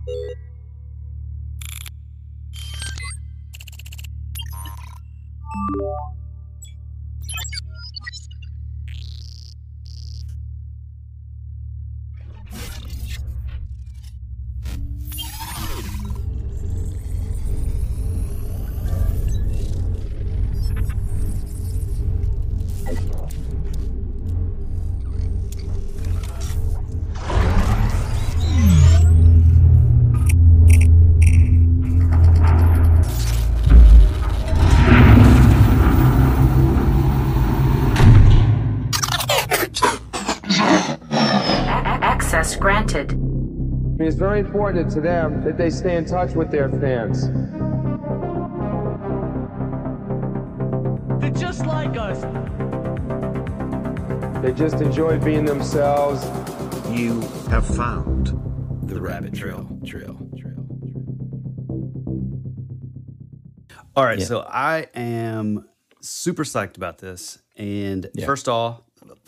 Access granted. It's very important to them that they stay in touch with their fans. They're just like us. They just enjoy being themselves. You have found The Rabbit Trail. All right, so I am super psyched about this. And first all,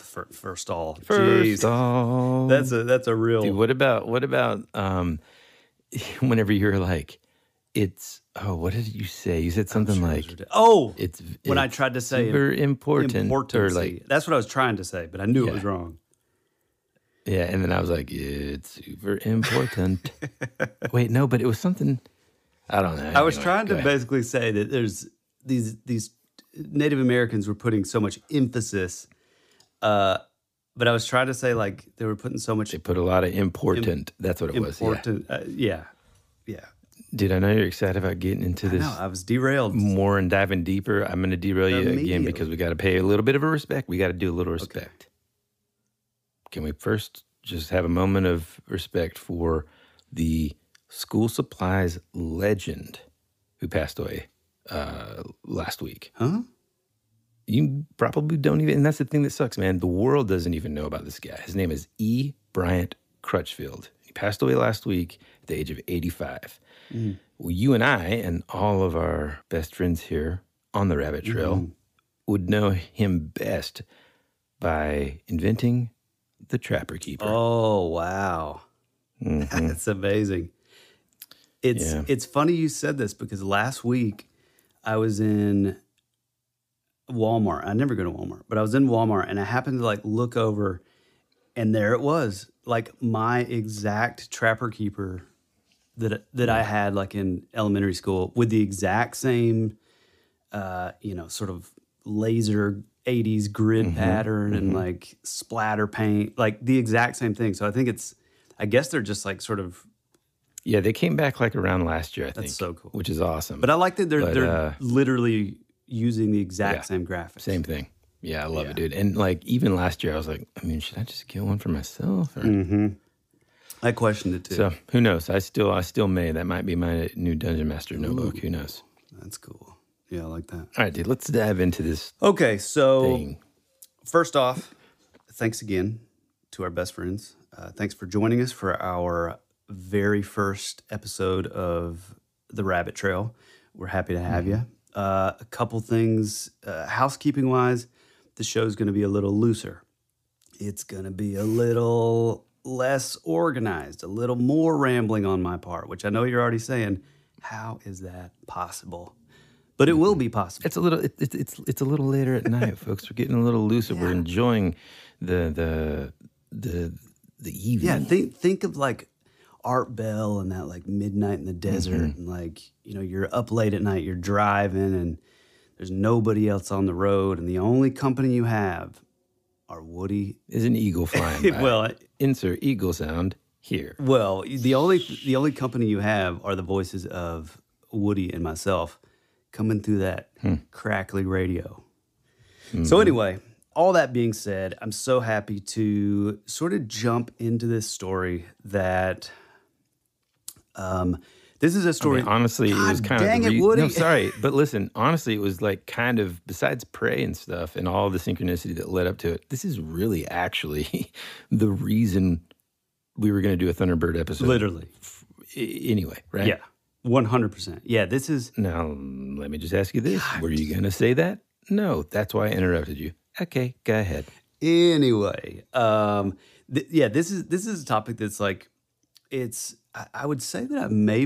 that's a real. Dude, what about whenever you're like, it's what did you say? You said something when I tried to say super important or like that's what I was trying to say, but I knew it was wrong. Yeah, and then I was like, it's super important. Wait, no, but it was something. I don't know. I was trying to basically say that there's these Native Americans were putting so much emphasis, but I was trying to say like they were putting so much. They put a lot of important. That's what it was. Important. Yeah. Dude, I know you're excited about getting into this. No, I was derailed more and diving deeper. I'm going to derail you again because we got to pay a little bit of a respect. We got to do a little respect. Okay. Can we first just have a moment of respect for the school supplies legend who passed away last week? Huh? You probably don't even, and that's the thing that sucks, man. The world doesn't even know about this guy. His name is E. Bryant Crutchfield. He passed away last week at the age of 85. Mm. Well, you and I and all of our best friends here on the Rabbit Trail would know him best by inventing the Trapper Keeper. Oh, wow. Mm-hmm. That's amazing. It's funny you said this because last week I was in Walmart. I never go to Walmart, but I was in Walmart and I happened to like look over and there it was, like my exact Trapper Keeper that I had like in elementary school with the exact same, sort of laser 80s grid pattern and like splatter paint, like the exact same thing. So I guess they're just like sort of. Yeah, they came back like around last year, I think. That's so cool. Which is awesome. But I like that they're literally using the exact same graphics. Same thing. Yeah, I love it, dude. And like even last year, I was like, I mean, should I just get one for myself? Or? I questioned it too. So who knows? I still may. That might be my new Dungeon Master notebook. Who knows? That's cool. Yeah, I like that. All right, dude. Let's dive into this. Okay, so first off, thanks again to our best friends. Thanks for joining us for our very first episode of The Rabbit Trail. We're happy to have you. A couple things, housekeeping-wise, the show's going to be a little looser. It's going to be a little less organized, a little more rambling on my part, which I know you're already saying, how is that possible? But it will be possible. It's a little later at night, folks. We're getting a little looser. We're enjoying the evening. Yeah, think of like Art Bell and that like Midnight in the Desert and like, you're up late at night, you're driving and there's nobody else on the road and the only company you have are Woody. Is an eagle flying by. Well, insert eagle sound here. Well, the only company you have are the voices of Woody and myself coming through that crackly radio. So anyway, all that being said, I'm so happy to sort of jump into this story that this is a story. I mean, honestly, it was kind dang of it, Woody. No, sorry, but listen, honestly, it was like kind of besides Prey and stuff and all the synchronicity that led up to it. This is really actually the reason we were going to do a Thunderbird episode. Literally. Anyway, right? Yeah, 100%. Yeah, this is. Now, let me just ask you this: were you going to say that? No, that's why I interrupted you. Okay, go ahead. Anyway, this is a topic that's like, I would say that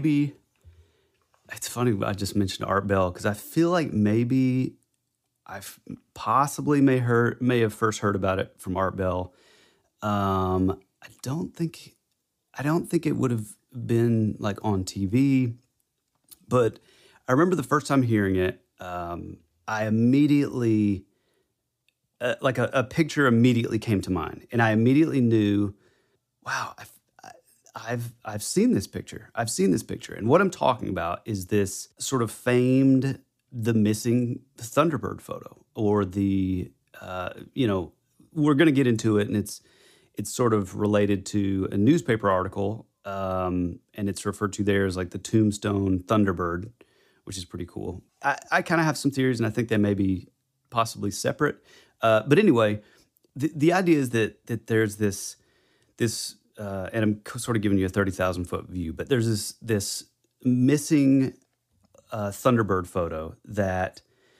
it's funny I just mentioned Art Bell because I feel like maybe I possibly may have first heard about it from Art Bell. I don't think it would have been like on TV, but I remember the first time hearing it. I immediately, like a picture immediately came to mind, and I immediately knew, wow, I've seen this picture. I've seen this picture, and what I'm talking about is this sort of famed the missing Thunderbird photo, or the we're going to get into it, and it's sort of related to a newspaper article, and it's referred to there as like the Tombstone Thunderbird, which is pretty cool. I kind of have some theories, and I think they may be possibly separate. But anyway, the idea is that there's this, and I'm sort of giving you a 30,000-foot view, but there's this missing Thunderbird photo that,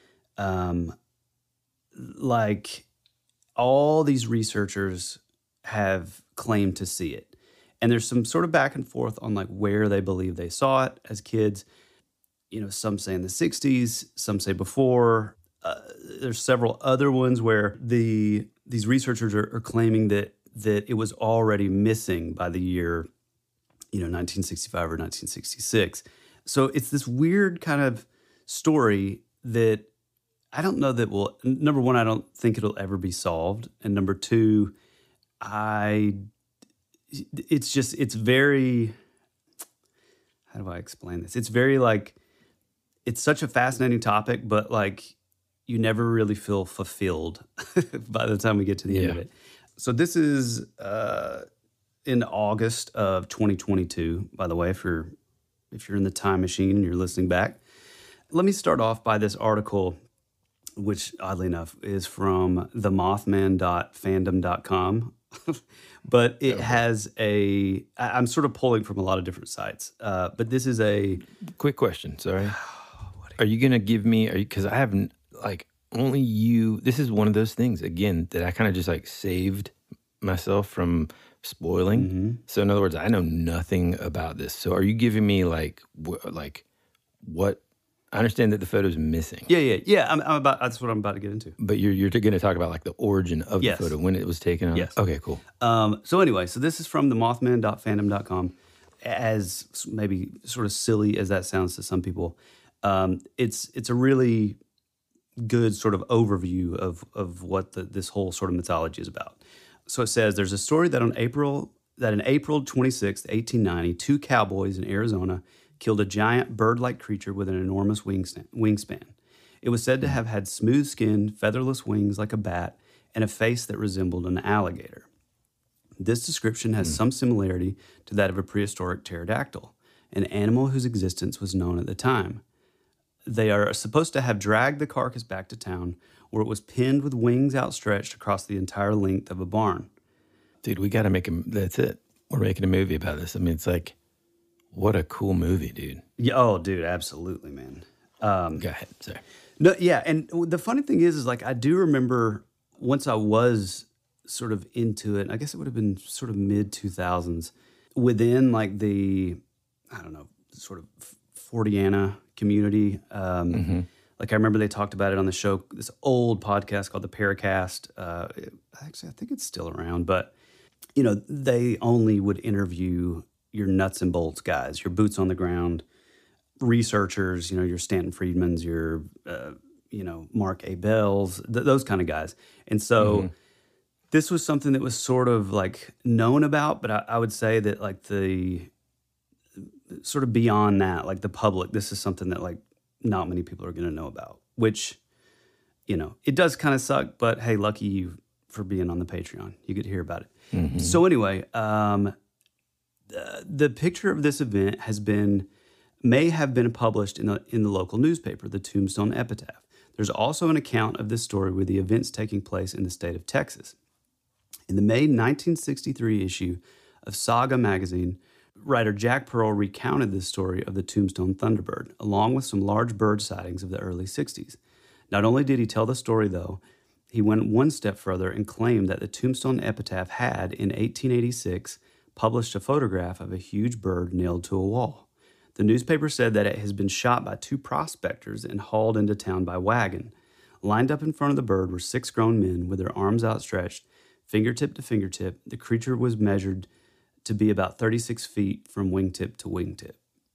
like, all these researchers have claimed to see it. And there's some sort of back and forth on like where they believe they saw it as kids. Some say in the 60s, some say before. There's several other ones where these researchers are claiming that it was already missing by the year, 1965 or 1966. So it's this weird kind of story that I don't know that will, number one, I don't think it'll ever be solved. And number two, it's very, how do I explain this? It's very like, it's such a fascinating topic, but like you never really feel fulfilled by the time we get to the end of it. So this is in August of 2022, by the way, if you're in the time machine and you're listening back. Let me start off by this article, which oddly enough is from themothman.fandom.com. But it has I'm sort of pulling from a lot of different sites. But this is a... Quick question, sorry. Are you going to give me, because I haven't, like, only you, this is one of those things, again, that I kind of just like saved myself from spoiling. Mm-hmm. So in other words, I know nothing about this. So are you giving me like what, I understand that the photo's missing. Yeah. That's what I'm about to get into. But you're going to talk about like the origin of the photo, when it was taken on? Yes. Okay, cool. So anyway, so this is from themothman.fandom.com. As maybe sort of silly as that sounds to some people, it's a really good sort of overview of what this whole sort of mythology is about. So it says there's a story that in April 26th, 1890, two cowboys in Arizona killed a giant bird-like creature with an enormous wingspan. It was said to have had smooth skin, featherless wings like a bat, and a face that resembled an alligator. This description has some similarity to that of a prehistoric pterodactyl, an animal whose existence was known at the time. They are supposed to have dragged the carcass back to town, where it was pinned with wings outstretched across the entire length of a barn. Dude, we got to that's it. We're making a movie about this. I mean, it's like, what a cool movie, dude. Yeah, oh, dude, absolutely, man. Go ahead, sorry. No, yeah, and the funny thing is like, I do remember once I was sort of into it, I guess it would have been sort of mid-2000s, within like the, I don't know, sort of Fortiana community. Like I remember they talked about it on the show, this old podcast called the Paracast. Actually, I think it's still around, but they only would interview your nuts and bolts guys, your boots on the ground researchers, your Stanton Friedmans, your, Mark A. Bells, those kind of guys. And so this was something that was sort of like known about, but I would say that like the sort of beyond that, like the public, this is something that like not many people are going to know about, which, it does kind of suck, but hey, lucky you for being on the Patreon. You get to hear about it. Mm-hmm. So anyway, the picture of this event may have been published in the local newspaper, the Tombstone Epitaph. There's also an account of this story with the events taking place in the state of Texas. In the May 1963 issue of Saga magazine, writer Jack Pearl recounted this story of the Tombstone Thunderbird, along with some large bird sightings of the early 60s. Not only did he tell the story, though, he went one step further and claimed that the Tombstone Epitaph had, in 1886, published a photograph of a huge bird nailed to a wall. The newspaper said that it has been shot by 2 prospectors and hauled into town by wagon. Lined up in front of the bird were 6 grown men with their arms outstretched, fingertip to fingertip. The creature was measured to be about 36 feet from wingtip to wingtip.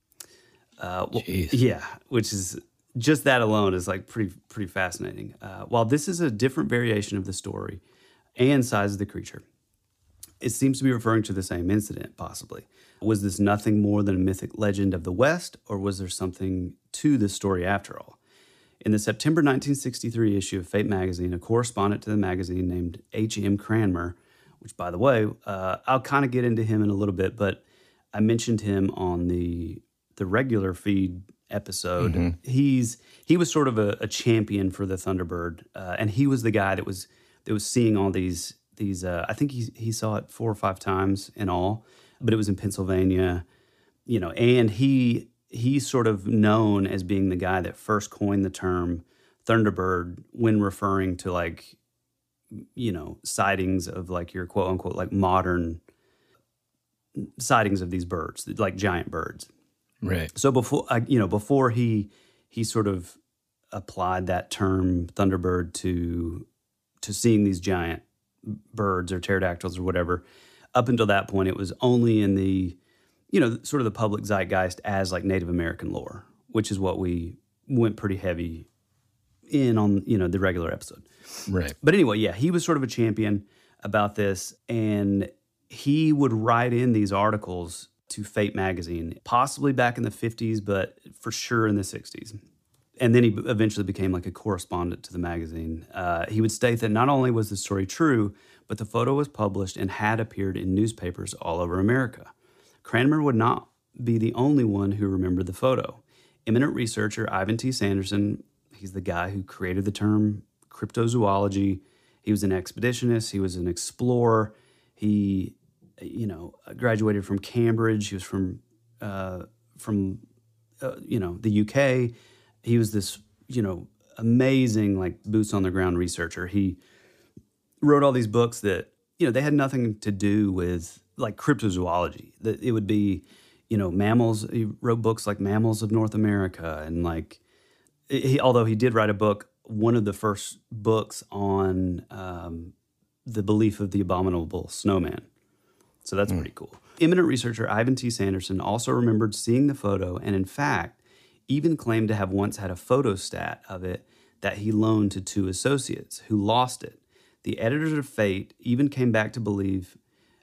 Yeah, which is just that alone is like pretty fascinating. While this is a different variation of the story and size of the creature, it seems to be referring to the same incident, possibly. Was this nothing more than a mythic legend of the West, or was there something to this story after all? In the September 1963 issue of Fate magazine, a correspondent to the magazine named H.M. Cranmer, which, by the way, I'll kind of get into him in a little bit, but I mentioned him on the regular feed episode. Mm-hmm. He was sort of a champion for the Thunderbird, and he was the guy that was seeing all these. I think he saw it 4 or 5 times in all, but it was in Pennsylvania, and he's sort of known as being the guy that first coined the term Thunderbird when referring to like, sightings of like your quote unquote like modern sightings of these birds, like giant birds. Right. So before he sort of applied that term Thunderbird to seeing these giant birds or pterodactyls or whatever, up until that point, it was only in the, sort of the public zeitgeist as like Native American lore, which is what we went pretty heavy in on, the regular episode. Right. But anyway, yeah, he was sort of a champion about this, and he would write in these articles to Fate magazine, possibly back in the 50s, but for sure in the 60s. And then he eventually became like a correspondent to the magazine. He would state that not only was the story true, but the photo was published and had appeared in newspapers all over America. Cranmer would not be the only one who remembered the photo. Eminent researcher Ivan T. Sanderson, he's the guy who created the term cryptozoology. He was an expeditionist. He was an explorer. He, graduated from Cambridge. He was from the UK. He was this, amazing, like, boots on the ground researcher. He wrote all these books that, they had nothing to do with, like, cryptozoology. That it would be, mammals. He wrote books like Mammals of North America. And, like, although he did write a book, one of the first books on the belief of the abominable snowman. So that's pretty cool. Eminent researcher Ivan T. Sanderson also remembered seeing the photo and, in fact, even claimed to have once had a photostat of it that he loaned to 2 associates who lost it. The editors of Fate even came to believe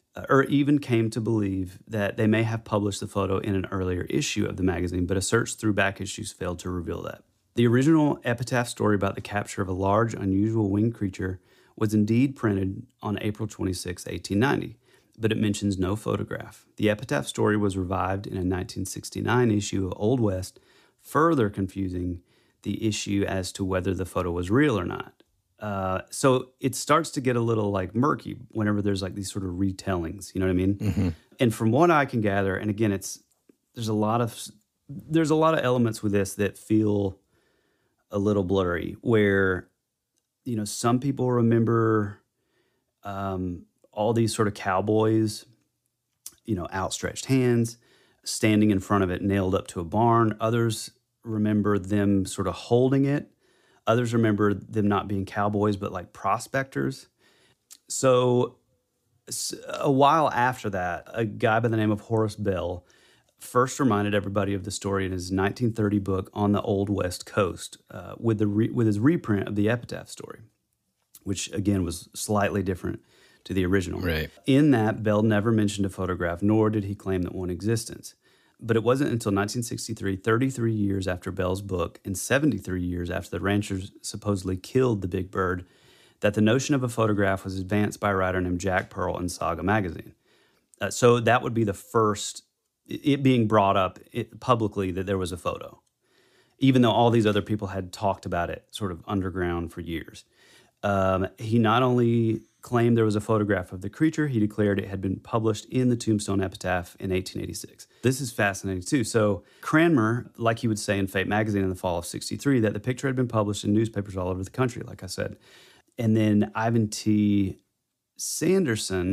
that they may have published the photo in an earlier issue of the magazine, but a search through back issues failed to reveal that. The original epitaph story about the capture of a large, unusual winged creature was indeed printed on April 26, 1890, but it mentions no photograph. The epitaph story was revived in a 1969 issue of Old West, further confusing the issue as to whether the photo was real or not. So it starts to get a little like murky whenever there's like these sort of retellings, you know what I mean? Mm-hmm. And from what I can gather, and again, there's a lot of elements with this that feel a little blurry, where, some people remember all these sort of cowboys, outstretched hands, standing in front of it, nailed up to a barn. Others remember them sort of holding it. Others remember them not being cowboys, but like prospectors. So a while after that, a guy by the name of Horace Bell first reminded everybody of the story in his 1930 book On the Old West Coast, with his reprint of the epitaph story, which again was slightly different to the original. Right. In that, Bell never mentioned a photograph, nor did he claim that one existence. But it wasn't until 1963, 33 years after Bell's book and 73 years after the ranchers supposedly killed the big bird, that the notion of a photograph was advanced by a writer named Jack Pearl in Saga magazine. So that would be the first, it being brought up publicly that there was a photo, even though all these other people had talked about it sort of underground for years. He not only claimed there was a photograph of the creature, he declared it had been published in the Tombstone Epitaph in 1886. This is fascinating too. So Cranmer, like he would say in Fate magazine in the fall of 63, that the picture had been published in newspapers all over the country, like I said. And then Ivan T. Sanderson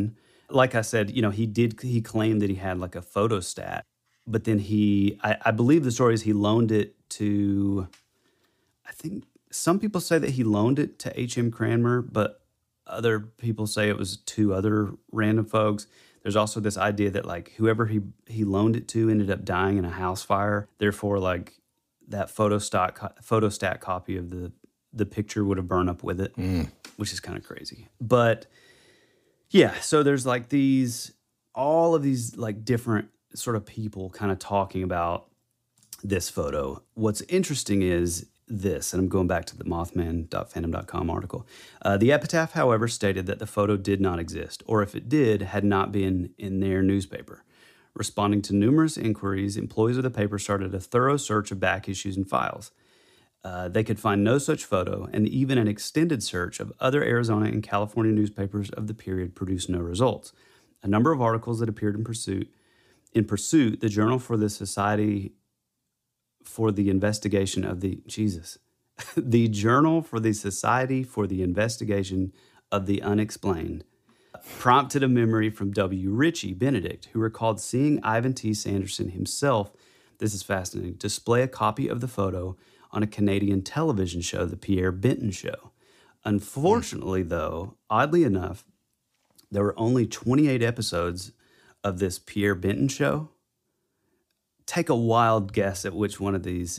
Like I said, he claimed that he had like a photostat, but then I believe the story is he loaned it to, I think some people say that he loaned it to H.M. Cranmer, but other people say it was two other random folks. There's also this idea that like whoever he loaned it to ended up dying in a house fire. Therefore, like that photostat copy of the picture would have burned up with it, which is kind of crazy. But yeah, so there's like all of these like different sort of people kind of talking about this photo. What's interesting is this, and I'm going back to the Mothman.fandom.com article. The epitaph, however, stated that the photo did not exist, or if it did, had not been in their newspaper. Responding to numerous inquiries, employees of the paper started a thorough search of back issues and files. They could find no such photo, and even an extended search of other Arizona and California newspapers of the period produced no results. A number of articles that appeared in Pursuit, the Journal for the Society for the Investigation of the the Journal for the Society for the Investigation of the Unexplained, prompted a memory from W. Ritchie Benedict, who recalled seeing Ivan T. Sanderson himself, this is fascinating, display a copy of the photo on a Canadian television show, The Pierre Benton Show. Unfortunately, though, oddly enough, there were only 28 episodes of this Pierre Benton Show. Take a wild guess at which one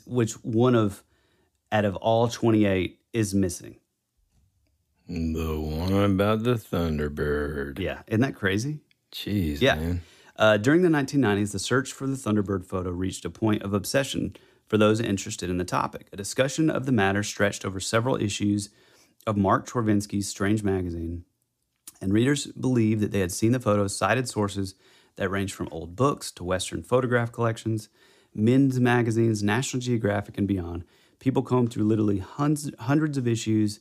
out of all 28 is missing. The one about the Thunderbird. Yeah, isn't that crazy? Jeez, yeah. Man. During the 1990s, the search for the Thunderbird photo reached a point of obsession for those interested in the topic. A discussion of the matter stretched over several issues of Mark Chorvinsky's Strange Magazine, and readers believed that they had seen the photos, cited sources that ranged from old books to Western photograph collections, men's magazines, National Geographic, and beyond. People combed through literally hundreds of issues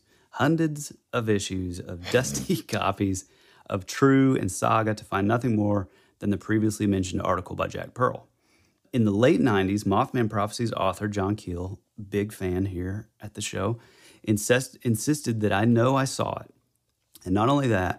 of dusty copies of True and Saga to find nothing more than the previously mentioned article by Jack Pearl. In the late 90s, Mothman Prophecies author John Keel, big fan here at the show, insisted that I know I saw it. And not only that,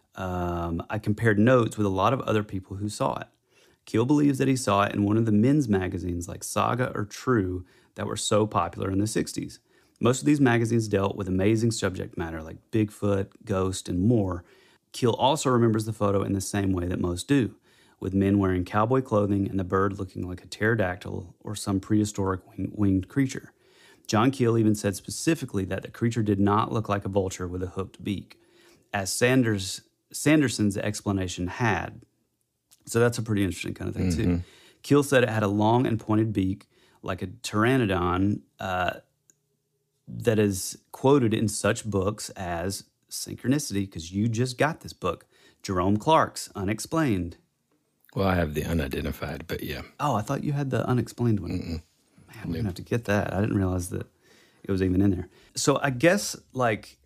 I compared notes with a lot of other people who saw it. Keel believes that he saw it in one of the men's magazines like Saga or True that were so popular in the 60s. Most of these magazines dealt with amazing subject matter like Bigfoot, ghost, and more. Keel also remembers the photo in the same way that most do, with men wearing cowboy clothing and the bird looking like a pterodactyl or some prehistoric winged creature. John Keel even said specifically that the creature did not look like a vulture with a hooked beak, as Sanderson's explanation had. So that's a pretty interesting kind of thing, too. Keel said it had a long and pointed beak, like a pteranodon, that is quoted in such books as Synchronicity, because you just got this book, Jerome Clark's Unexplained. Well, I have the unidentified, but yeah. Oh, I thought you had the unexplained one. Man, we're going to have to get that. I didn't realize that it was even in there. So I guess, like,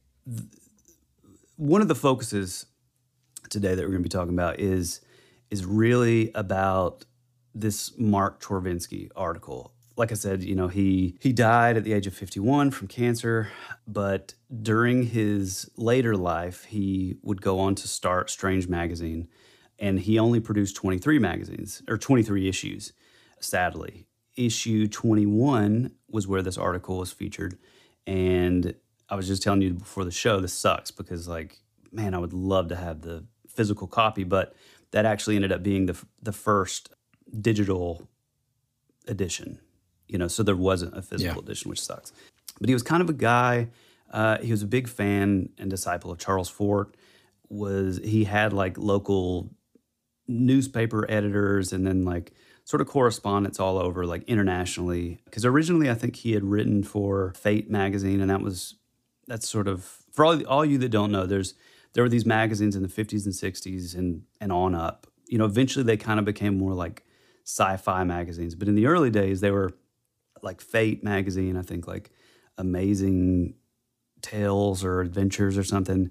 one of the focuses today that we're going to be talking about is really about this Mark Chorvinsky article. Like I said, he died at the age of 51 from cancer, but during his later life, he would go on to start Strange Magazine, and he only produced 23 issues, sadly. Issue 21 was where this article was featured, and I was just telling you before the show, this sucks because, like, man, I would love to have the physical copy, but that actually ended up being the first digital edition. So there wasn't a physical edition, which sucks. But he was kind of a guy, he was a big fan and disciple of Charles Fort. He had like local newspaper editors and then like sort of correspondence all over, like internationally. Because originally I think he had written for Fate magazine, and that's sort of, for all you that don't know, there were these magazines in the 50s and 60s and on up. Eventually they kind of became more like sci-fi magazines. But in the early days, they were like Fate magazine, I think like Amazing Tales or Adventures or something.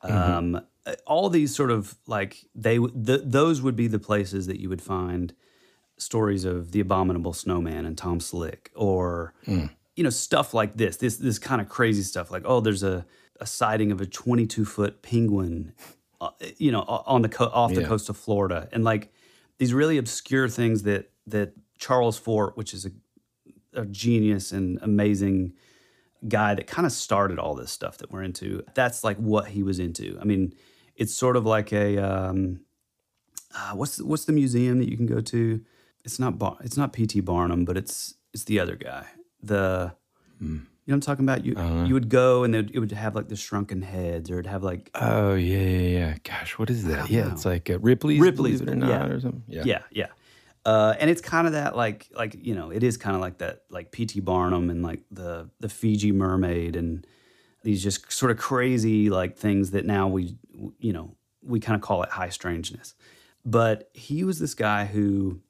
All these sort of like, those would be the places that you would find stories of the Abominable Snowman and Tom Slick or, stuff like this kind of crazy stuff. Like, oh, there's a sighting of a 22-foot penguin on the off the coast of Florida, and like these really obscure things that Charles Fort, which is a genius and amazing guy that kind of started all this stuff that we're into. That's like what he was into. I mean, it's sort of like a what's the museum that you can go to? It's not P.T. Barnum, but it's the other guy. You know what I'm talking about? You would go and it would have like the shrunken heads, or it'd have like yeah. Gosh, what is that? Yeah, it's like Ripley's, Believe It or Not, or something. Yeah. And it's kind of that like it is kind of like that, like P.T. Barnum and like the Fiji mermaid and these just sort of crazy like things that now we kind of call it high strangeness. But he was this guy who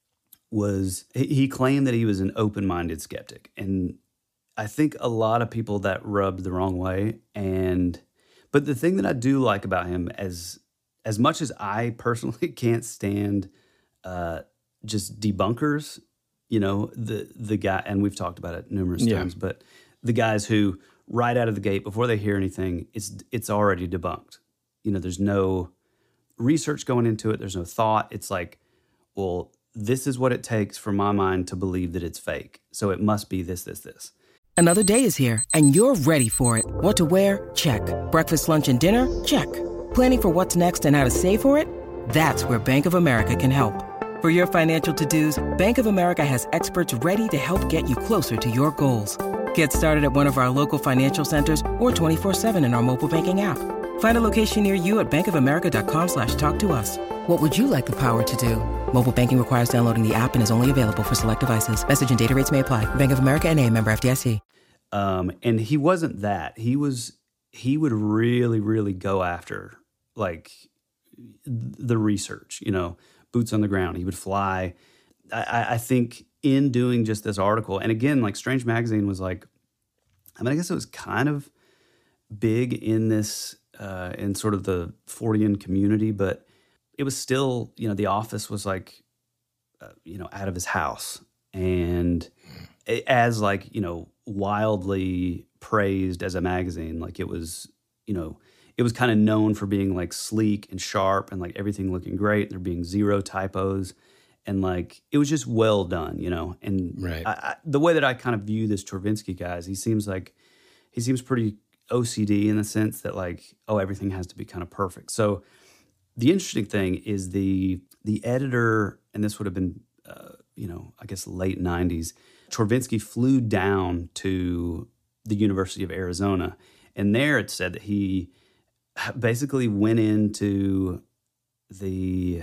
he claimed that he was an open-minded skeptic, and I think a lot of people that rubbed the wrong way. But the thing that I do like about him, as much as I personally can't stand just debunkers, the guy, and we've talked about it numerous times, but the guys who right out of the gate, before they hear anything, it's already debunked. There's no research going into it. There's no thought. It's like, well, this is what it takes for my mind to believe that it's fake. So it must be this. Another day is here, and you're ready for it. What to wear? Check. Breakfast, lunch, and dinner? Check. Planning for what's next and how to save for it? That's where Bank of America can help. For your financial to-dos, Bank of America has experts ready to help get you closer to your goals. Get started at one of our local financial centers or 24/7 in our mobile banking app. Find a location near you at bankofamerica.com/talktous. What would you like the power to do? Mobile banking requires downloading the app and is only available for select devices. Message and data rates may apply. Bank of America N.A., member FDIC. And he wasn't that. He would really, really go after like the research, boots on the ground. He would fly. I think in doing just this article, and again, like Strange Magazine was like, I guess it was kind of big in this, in sort of the Fortean community, but it was still, The Office was like, out of his house. And as like, wildly praised as a magazine, like it was kind of known for being like sleek and sharp and like everything looking great. There being zero typos, and like it was just well done, And right. The way that I kind of view this Chervinsky guy is he seems pretty OCD in the sense that like, everything has to be kind of perfect. So the interesting thing is the editor, and this would have been I guess late 90s. Chervinsky flew down to the University of Arizona, and there it said that he basically went into the,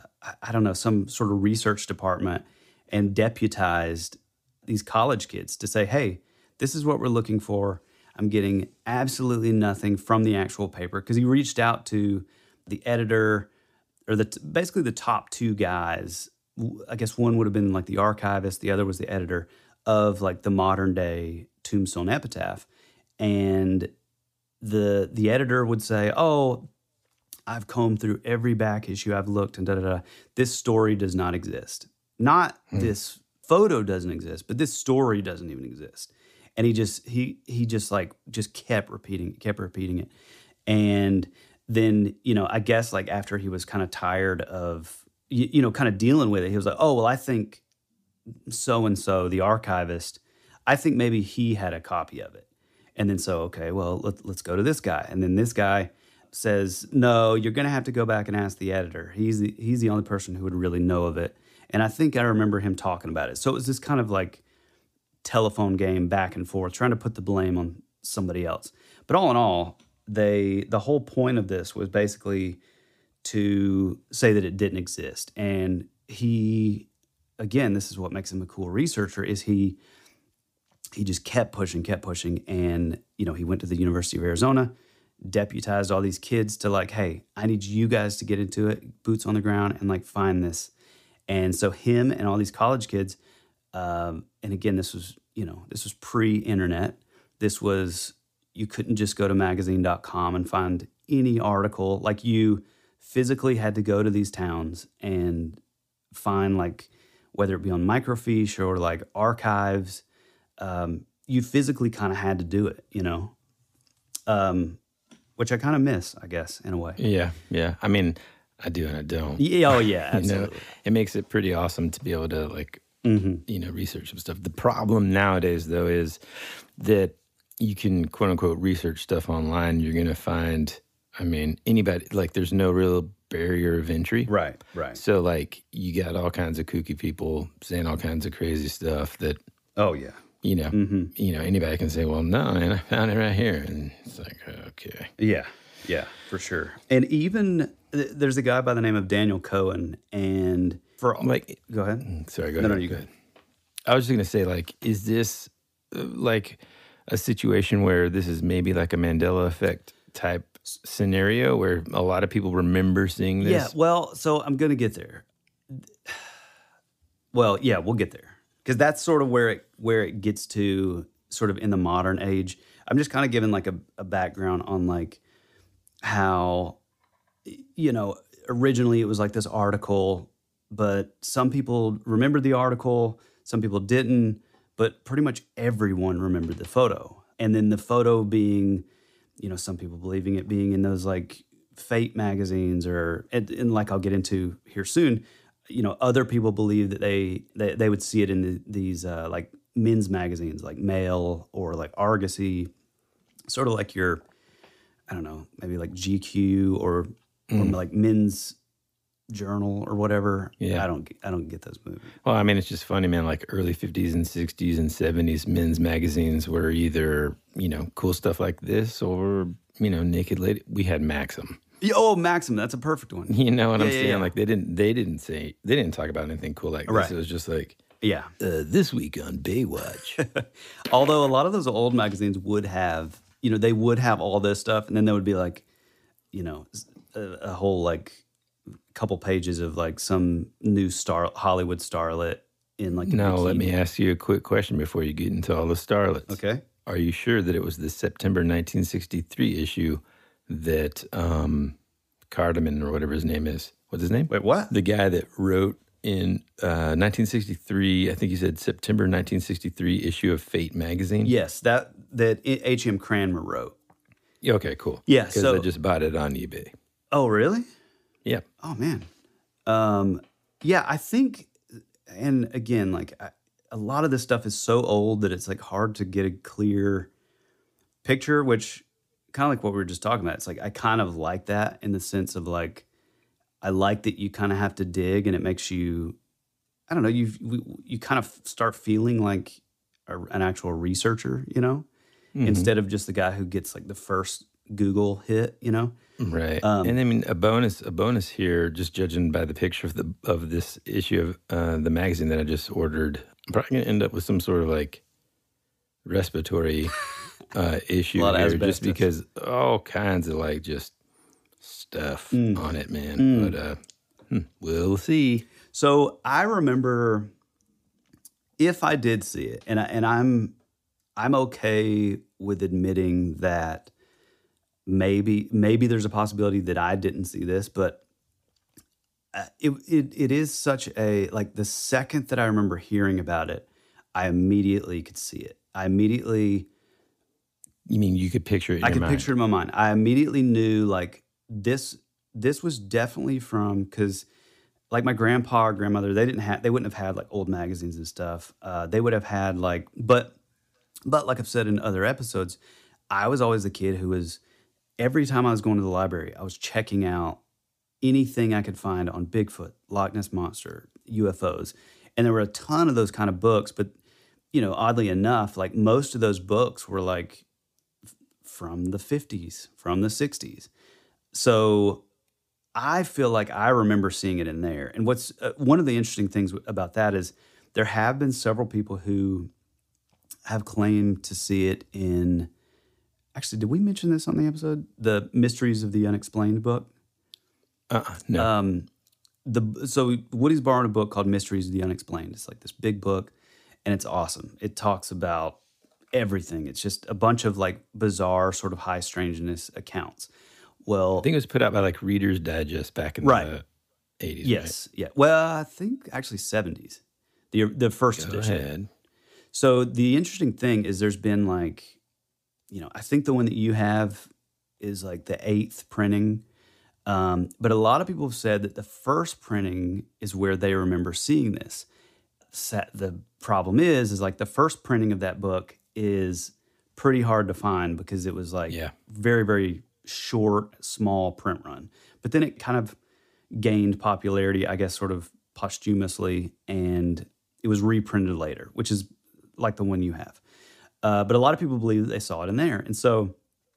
some sort of research department and deputized these college kids to say, hey, this is what we're looking for. I'm getting absolutely nothing from the actual paper, because he reached out to the editor, or basically the top two guys. I guess one would have been like the archivist, the other was the editor of like the modern day Tombstone Epitaph. And the editor would say, I've combed through every back issue, I've looked, and da-da-da. This story does not exist. Not this photo doesn't exist, but this story doesn't even exist. And he just kept repeating it. And then, I guess like after he was kind of tired of, kind of dealing with it, he was like, I think so-and-so, the archivist, I think maybe he had a copy of it. And then let's go to this guy. And then this guy says, no, you're going to have to go back and ask the editor. He's the only person who would really know of it. And I think I remember him talking about it. So it was this kind of like telephone game back and forth, trying to put the blame on somebody else. But all in all, the whole point of this was basically to say that it didn't exist. And he, again, this is what makes him a cool researcher, is he just kept pushing. And, he went to the University of Arizona, deputized all these kids to like, hey, I need you guys to get into it, boots on the ground, and like find this. And so him and all these college kids, and again, this was pre-internet. This was, you couldn't just go to magazine.com and find any article. Like you physically had to go to these towns and find, like, whether it be on microfiche or like archives, you physically kind of had to do it, which I kind of miss, I guess, in a way. Yeah. I mean, I do and I don't. Yeah, oh, yeah, absolutely. It makes it pretty awesome to be able to, like, research some stuff. The problem nowadays, though, is that you can, quote unquote, research stuff online. You're going to find, I mean, anybody, like, there's no real barrier of entry. Right. So, like, you got all kinds of kooky people saying all kinds of crazy stuff that, oh, yeah. Anybody can say, well, no, man, I found it right here. And it's like, okay. Yeah, for sure. And even there's a guy by the name of Daniel Cohen, and go ahead. Sorry, go ahead. No, you go ahead. I was just going to say, like, is this like a situation where this is maybe like a Mandela effect type scenario where a lot of people remember seeing this? Yeah, well, so I'm going to get there. Well, yeah, we'll get there. Because that's sort of where it gets to sort of in the modern age. I'm just kind of giving like a background on like how, originally it was like this article, but some people remembered the article, some people didn't, but pretty much everyone remembered the photo. And then the photo being, some people believing it being in those like Fate magazines and like I'll get into here soon, other people believe that they would see it in these like men's magazines like Mail or like Argosy, sort of like your, I don't know, maybe like GQ or like Men's Journal or whatever. Yeah. I don't get those movies. Well, I mean, it's just funny, man, like early 50s and 60s and 70s men's magazines were either, cool stuff like this or, naked lady. We had Maxim. Oh, Maxim, that's a perfect one. You know what I'm saying? Yeah. Like they didn't talk about anything cool like this. Right. It was just like, this week on Baywatch. Although a lot of those old magazines would have, they would have all this stuff, and then there would be like, a whole like couple pages of like some new Hollywood starlet in like. Now let me ask you a quick question before you get into all the starlets. Okay. Are you sure that it was the September 1963 issue that Cardamon or whatever his name is? What's his name? Wait, what? The guy that wrote in 1963, I think you said September 1963 issue of Fate magazine? Yes, that H.M. Cranmer wrote. Okay, cool. Yeah, because I just bought it on eBay. Oh, really? Yeah. Oh, man. Yeah, I think, and again, like a lot of this stuff is so old that it's like hard to get a clear picture, which kind of like what we were just talking about. It's like I kind of like that in the sense of like, I like that you kind of have to dig and it makes you, I don't know, you kind of start feeling like an actual researcher, instead of just the guy who gets like the first Google hit, Right. And I mean, a bonus here, just judging by the picture of this issue of the magazine that I just ordered, I'm probably going to end up with some sort of like respiratory issue here, just because all kinds of like just stuff on it, man. But we'll see. So I remember, if I did see it, and I'm okay with admitting that maybe there's a possibility that I didn't see this, but it is such a, like, the second that I remember hearing about it, I immediately could see it. You mean you could picture it in your mind? I could picture it in my mind. I immediately knew, like, this was definitely from, because like my grandpa or grandmother, they wouldn't have had like old magazines and stuff. They would have had like, but like I've said in other episodes, I was always the kid who was, every time I was going to the library, I was checking out anything I could find on Bigfoot, Loch Ness Monster, UFOs. And there were a ton of those kind of books, but, oddly enough, like most of those books were like from the 50s, from the 60s. So I feel like I remember seeing it in there. And what's one of the interesting things about that is there have been several people who have claimed to see it in, actually, did we mention this on the episode? The Mysteries of the Unexplained book? No. So Woody's borrowed a book called Mysteries of the Unexplained. It's like this big book, and it's awesome. It talks about everything. It's just a bunch of like bizarre sort of high strangeness accounts. Well, I think it was put out by like Reader's Digest back in the 80s. Yes, right? Yeah. Well, I think actually 70s. The first edition. Go ahead. So the interesting thing is there's been like, I think the one that you have is like the 8th printing. But a lot of people have said that the first printing is where they remember seeing this. The problem is like the first printing of that book is pretty hard to find because it was like very, very short, small print run. But then it kind of gained popularity, I guess, sort of posthumously, and it was reprinted later, which is like the one you have. But a lot of people believe that they saw it in there. And so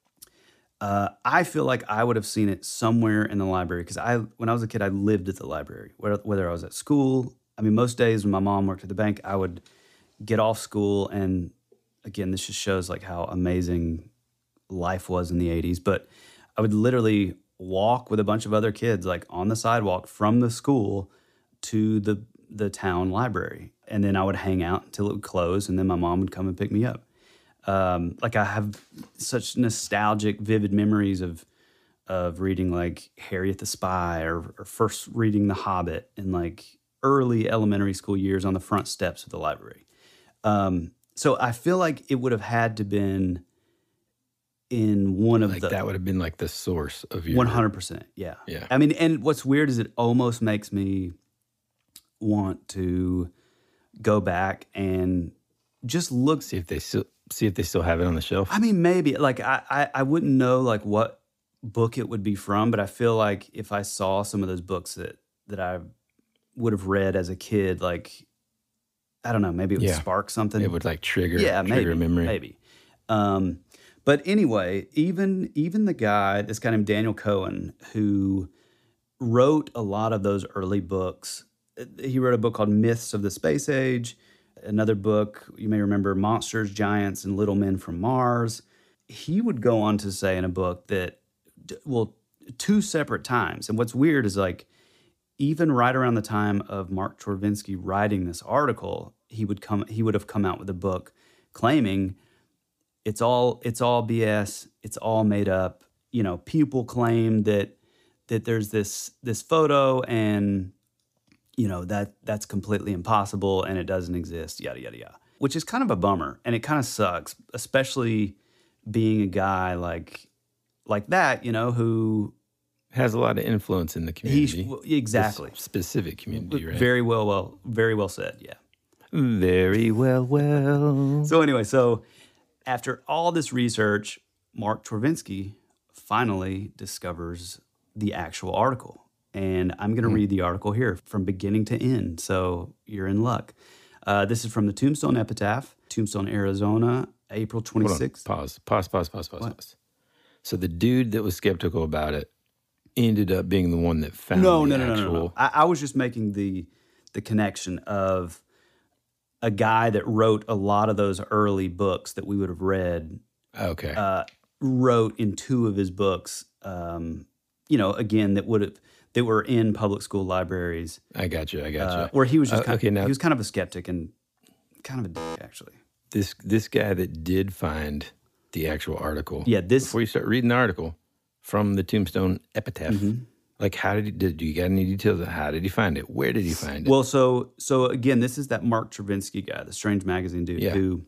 I feel like I would have seen it somewhere in the library because when I was a kid, I lived at the library, whether I was at school. I mean, most days when my mom worked at the bank, I would get off school, and again, this just shows like how amazing life was in the 80s, but I would literally walk with a bunch of other kids like on the sidewalk from the school to the town library. And then I would hang out until it would close, and then my mom would come and pick me up. Like I have such nostalgic, vivid memories of reading like Harriet the Spy or first reading The Hobbit in like early elementary school years on the front steps of the library. So I feel like it would have had to been in one of that would have been like the source of your 100%. Yeah. Yeah. I mean, and what's weird is it almost makes me want to go back and just look, see if they still have it on the shelf. I mean, maybe like I wouldn't know like what book it would be from, but I feel like if I saw some of those books that I would have read as a kid, like I don't know, maybe it would spark something. It would like trigger a memory. Maybe. But anyway, even this guy named Daniel Cohen, who wrote a lot of those early books. He wrote a book called Myths of the Space Age. Another book, you may remember, Monsters, Giants, and Little Men from Mars. He would go on to say in a book that, well, 2 separate times. And what's weird is like, even right around the time of Mark Twervinsky writing this article, he would have come out with a book claiming it's all BS, it's all made up. You know, people claim that there's this photo and you know that's completely impossible and it doesn't exist, yada yada yada. Which is kind of a bummer, and it kind of sucks, especially being a guy like that, you know, who has a lot of influence in the community. Exactly. This specific community, right? Very well said, yeah. Very well. So anyway, after all this research, Mark Twervinsky finally discovers the actual article. And I'm going to read the article here from beginning to end, so you're in luck. This is from the Tombstone Epitaph, Tombstone, Arizona, April 26th. Pause. So the dude that was skeptical about it ended up being the one that found No. I was just making the connection of a guy that wrote a lot of those early books that we would have read. Okay. Wrote in 2 of his books, you know, again, that were in public school libraries. I got you. Where he was just he was kind of a skeptic and kind of a dick, actually. This guy that did find the actual article. Yeah, before you start reading the article from the Tombstone Epitaph, like do you got any details of how did he find it? Where did he find it? Well, so again, this is that Mark Twervinsky guy, the Strange Magazine dude,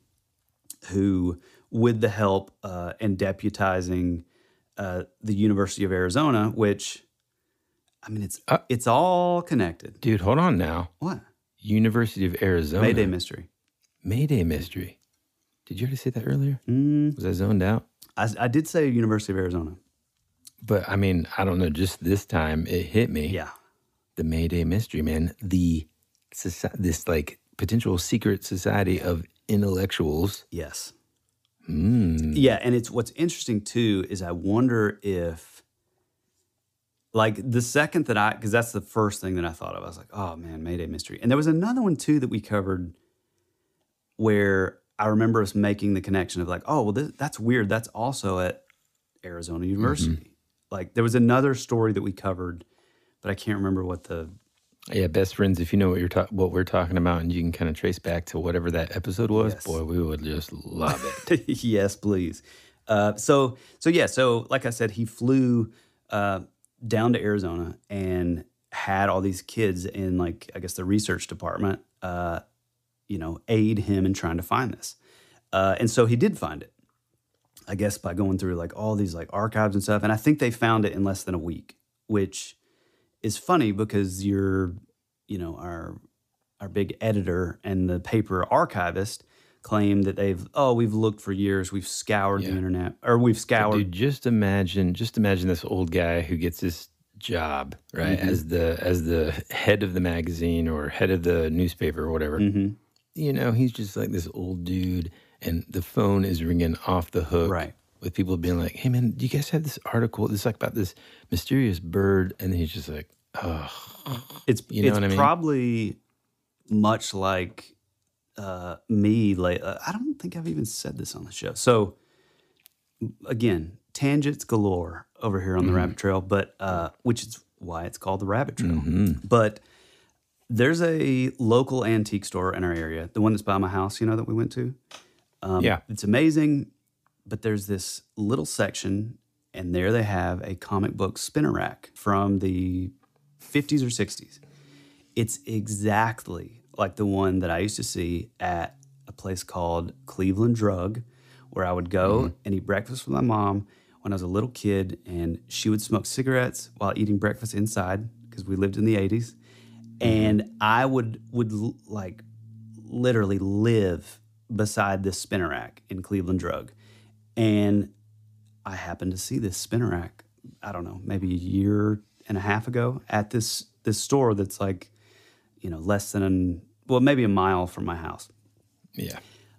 who with the help and deputizing the University of Arizona, which, I mean, it's all connected. Dude, hold on now. What? University of Arizona. Mayday Mystery. Did you already say that earlier? Was I zoned out? I did say University of Arizona. But, I mean, I don't know. Just this time, it hit me. Yeah. The Mayday Mystery, man. This, like, potential secret society of intellectuals. Yes. Yeah, and what's interesting, too, is I wonder if, like, the second that because that's the first thing that I thought of. I was like, oh, man, Mayday Mystery. And there was another one, too, that we covered where I remember us making the connection of like, oh, well, that's weird. That's also at Arizona University. Like, there was another story that we covered, but I can't remember what the... Yeah, best friends, if you know what we're talking about and you can kind of trace back to whatever that episode was, boy, we would just love it. Yes, please. So like I said, he flew down to Arizona and had all these kids in, like, I guess the research department, aid him in trying to find this. And so he did find it. I guess by going through like all these like archives and stuff. And I think they found it in less than a week, which is funny because our big editor and the paper archivist claim that we've looked for years, we've scoured the internet, or we've scoured. So dude, just imagine this old guy who gets this job, right, as the head of the magazine or head of the newspaper or whatever. He's just like this old dude, and the phone is ringing off the hook, right, with people being like, "Hey man, do you guys have this article? It's like about this mysterious bird," and he's just like, "Oh, it's probably much like me. Like I don't think I've even said this on the show. So again, tangents galore over here on the Rabbit Trail, but which is why it's called the Rabbit Trail. But there's a local antique store in our area, the one that's by my house, that we went to. It's amazing, but there's this little section, and there they have a comic book spinner rack from the 50s or 60s. It's exactly like the one that I used to see at a place called Cleveland Drug, where I would go and eat breakfast with my mom when I was a little kid, and she would smoke cigarettes while eating breakfast inside because we lived in the 80s. And I would like literally live beside this spinner rack in Cleveland Drug. And I happened to see this spinner rack, I don't know, maybe a year and a half ago at this store that's like, less than maybe a mile from my house. Yeah.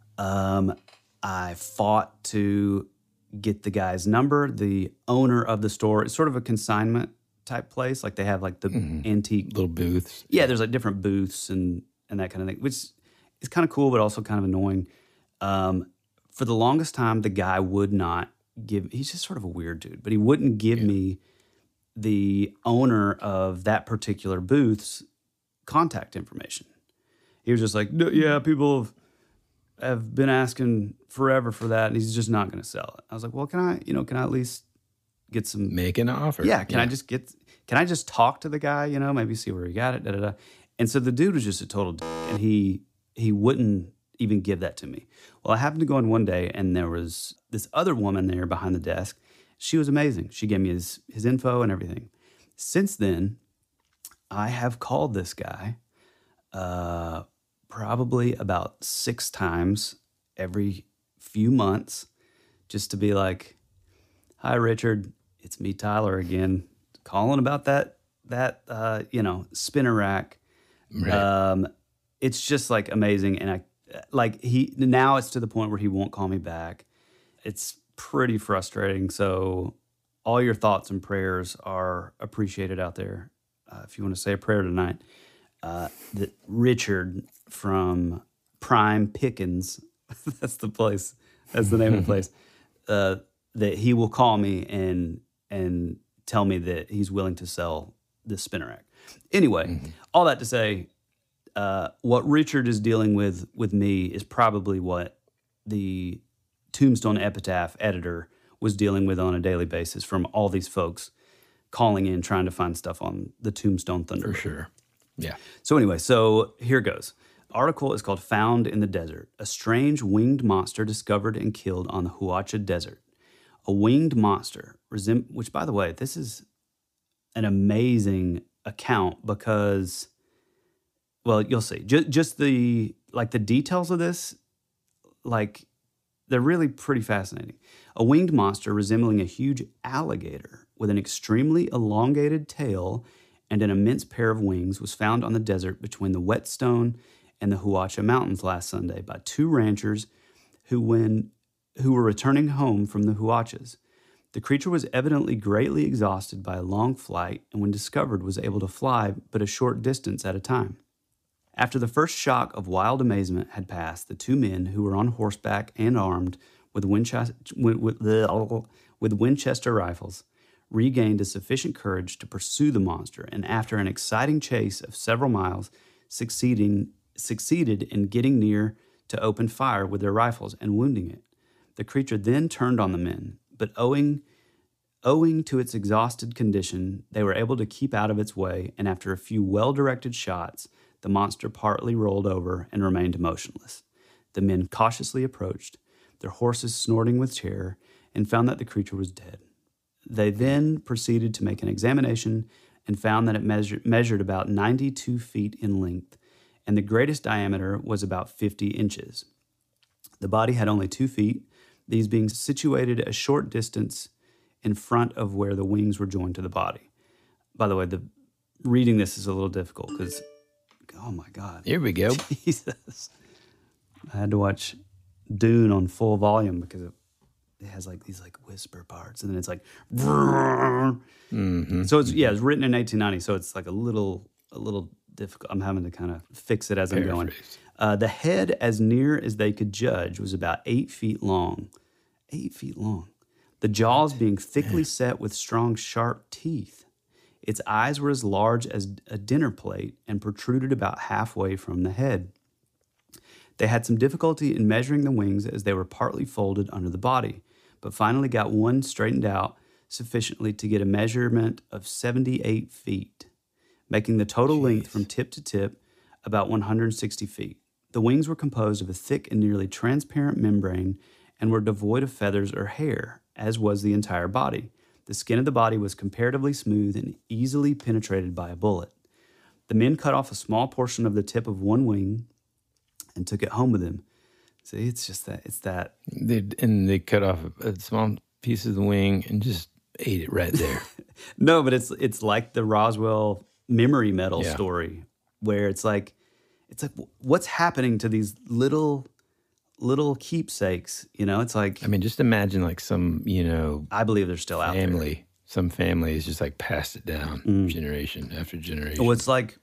I fought to get the guy's number, the owner of the store. It's sort of a consignment type place. Like they have like the antique little booths. Yeah, there's like different booths and that kind of thing, which is kind of cool, but also kind of annoying. For the longest time, the guy would not he's just sort of a weird dude, but he wouldn't give me the owner of that particular booth's contact information. He was just like, yeah, people have been asking forever for that, and he's just not going to sell it. I was like, well, can I at least get some... Make an offer. Yeah, can I just talk to the guy, maybe see where he got it, da-da-da. And so the dude was just a total dick, and he wouldn't even give that to me. Well, I happened to go in one day, and there was this other woman there behind the desk. She was amazing. She gave me his info and everything. Since then, I have called this guy probably about 6 times every few months just to be like, hi, Richard, it's me, Tyler, again, calling about that spinner rack. Right. It's just like amazing. And now it's to the point where he won't call me back. It's pretty frustrating. So all your thoughts and prayers are appreciated out there. If you want to say a prayer tonight, that Richard from Prime Pickens, that's the place, that's the name of the place, that he will call me and tell me that he's willing to sell this spinner rack. Anyway, all that to say, what Richard is dealing with me is probably what the Tombstone Epitaph editor was dealing with on a daily basis from all these folks calling in, trying to find stuff on the Tombstone Thunderbird. For sure. Yeah. So anyway, here goes. The article is called Found in the Desert, a strange winged monster discovered and killed on the Huacha Desert. A winged monster, which, by the way, this is an amazing account because, well, you'll see. Just the details of this, they're really pretty fascinating. A winged monster resembling a huge alligator with an extremely elongated tail and an immense pair of wings was found on the desert between the Whetstone and the Huacha Mountains last Sunday by 2 ranchers who were returning home from the Huachas. The creature was evidently greatly exhausted by a long flight, and when discovered was able to fly but a short distance at a time. After the first shock of wild amazement had passed, the 2 men, who were on horseback and armed with Winchester rifles, regained a sufficient courage to pursue the monster, and after an exciting chase of several miles, succeeded in getting near to open fire with their rifles and wounding it. The creature then turned on the men, but owing to its exhausted condition, they were able to keep out of its way, and after a few well-directed shots, the monster partly rolled over and remained motionless. The men cautiously approached, their horses snorting with terror, and found that the creature was dead. They then proceeded to make an examination and found that it measured about 92 feet in length, and the greatest diameter was about 50 inches. The body had only 2 feet, these being situated a short distance in front of where the wings were joined to the body. By the way, reading this is a little difficult because, oh my God. Here we go. Jesus. I had to watch Dune on full volume because it has like these like whisper parts, and then it's like, Mm-hmm. So it's written in 1890, so it's like a little difficult. I'm having to kind of fix it as I'm going. The head, as near as they could judge, was about 8 feet long. 8 feet long. The jaws being thickly set with strong, sharp teeth. Its eyes were as large as a dinner plate and protruded about halfway from the head. They had some difficulty in measuring the wings as they were partly folded under the body, but finally got one straightened out sufficiently to get a measurement of 78 feet, making the total length from tip to tip about 160 feet. The wings were composed of a thick and nearly transparent membrane and were devoid of feathers or hair, as was the entire body. The skin of the body was comparatively smooth and easily penetrated by a bullet. The men cut off a small portion of the tip of one wing and took it home with them. See, it's just that. It's that. They cut off a small piece of the wing and just ate it right there. No, but it's like the Roswell memory medal story, where it's like what's happening to these little keepsakes? You know, it's like, I mean, just imagine like some, I believe they're still out there. Some family has just like passed it down generation after generation. Well, it's like,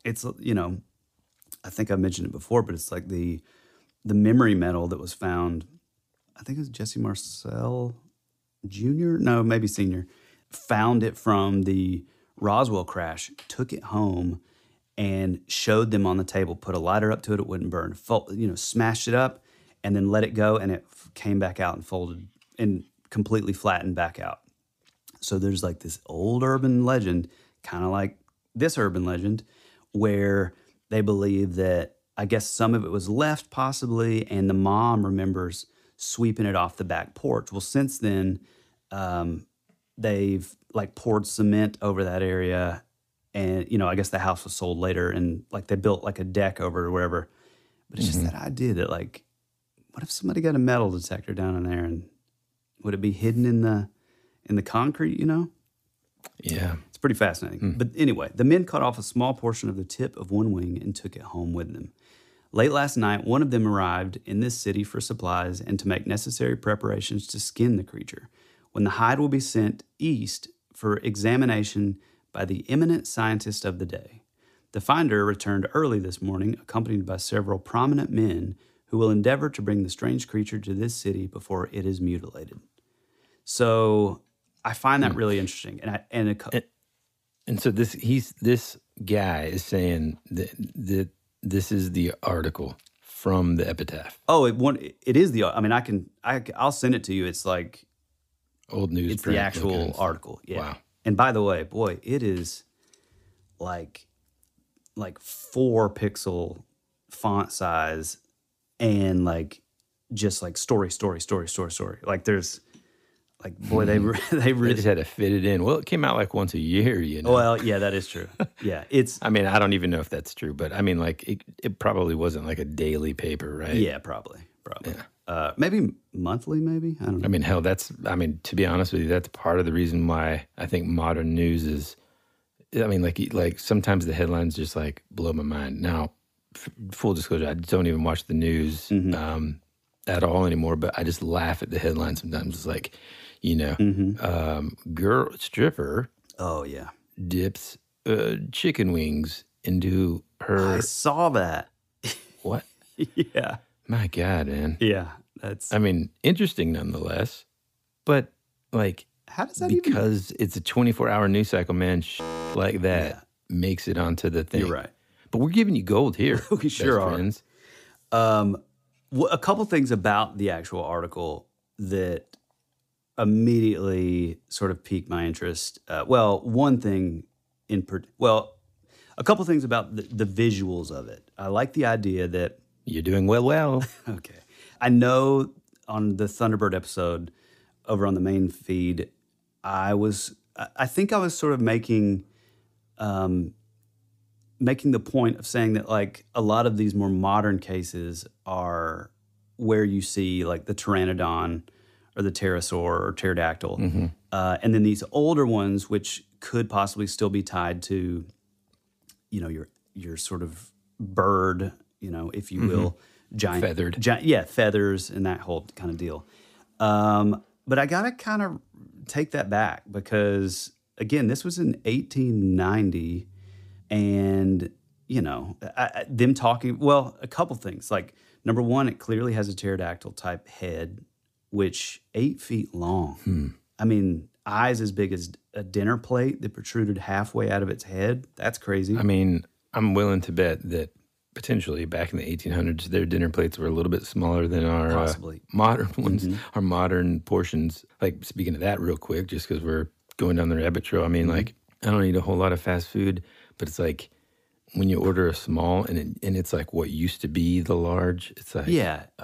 I think I mentioned it before, but it's like the memory medal that was found, I think it was Jesse Marcel Jr., no, maybe Sr., found it from the Roswell crash, took it home, and showed them on the table, put a lighter up to it, it wouldn't burn, smashed it up, and then let it go, and it came back out and folded and completely flattened back out. So there's like this old urban legend, kind of like this urban legend, where they believe that, I guess some of it was left possibly, and the mom remembers sweeping it off the back porch. Well, since then, they've like poured cement over that area, and I guess the house was sold later, and like they built like a deck over it or whatever. But it's just that idea that like, what if somebody got a metal detector down in there, and would it be hidden in the concrete? Yeah, it's pretty fascinating. But anyway, the men cut off a small portion of the tip of one wing and took it home with them. Late last night, one of them arrived in this city for supplies and to make necessary preparations to skin the creature, when the hide will be sent east for examination by the eminent scientist of the day. The finder returned early this morning, accompanied by several prominent men who will endeavor to bring the strange creature to this city before it is mutilated. So I find that really interesting. And so this guy is saying that this is the article from the epitaph. Oh, it is the. I mean, I'll send it to you. It's like old news. It's the actual article. Yeah. Wow. And by the way, boy, it is like 4 pixel font size, and like just like story. Like there's like, boy, they just had to fit it in. Well, it came out like once a year, Well, yeah, that is true. Yeah, I mean, I don't even know if that's true, but I mean, like it probably wasn't like a daily paper, right? Yeah, probably. Yeah. Maybe monthly, maybe. I don't know. I mean, hell, to be honest with you, that's part of the reason why I think modern news is, I mean, like sometimes the headlines just like blow my mind. Now, full disclosure, I don't even watch the news at all anymore, but I just laugh at the headlines sometimes. It's like, girl stripper. Oh yeah, dips chicken wings into her. I saw that. What? Yeah. My God, man. Yeah, I mean, interesting nonetheless. But like, how does that because it's a 24-hour news cycle, man. Like that makes it onto the thing. You're right. But we're giving you gold here. We sure are. Friends. A couple things about the actual article that immediately sort of piqued my interest. One thing a couple things about the visuals of it. I like the idea that you're doing well. Okay. I know on the Thunderbird episode, over on the main feed, I think I was sort of making the point of saying that like a lot of these more modern cases are where you see like the pteranodon or the pterosaur or pterodactyl. And then these older ones, which could possibly still be tied to, your sort of bird, if you will, giant feathered, feathers and that whole kind of deal. But I gotta kind of take that back because again, this was in 1890, and them talking. Well, a couple things. Like number one, it clearly has a pterodactyl type head, which 8 feet long. I mean, eyes as big as a dinner plate that protruded halfway out of its head. That's crazy. I mean, I'm willing to bet that potentially back in the 1800s, their dinner plates were a little bit smaller than our modern ones, our modern portions. Like, speaking of that real quick, just because we're going down the rabbit trail, I mean, like, I don't eat a whole lot of fast food, but it's like when you order a small and it's like what used to be the large, it's like,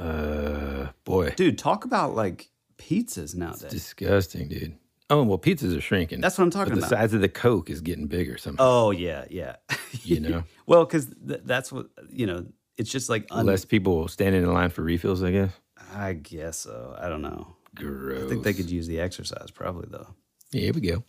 boy. Dude, talk about like pizzas nowadays. It's disgusting, dude. Oh, well, pizzas are shrinking. That's what I'm talking about. The size of the Coke is getting bigger somehow. Oh, yeah. Well, because that's what, it's just like... Less people standing in line for refills, I guess? I guess so. I don't know. Gross. I think they could use the exercise probably, though. Yeah, here we go.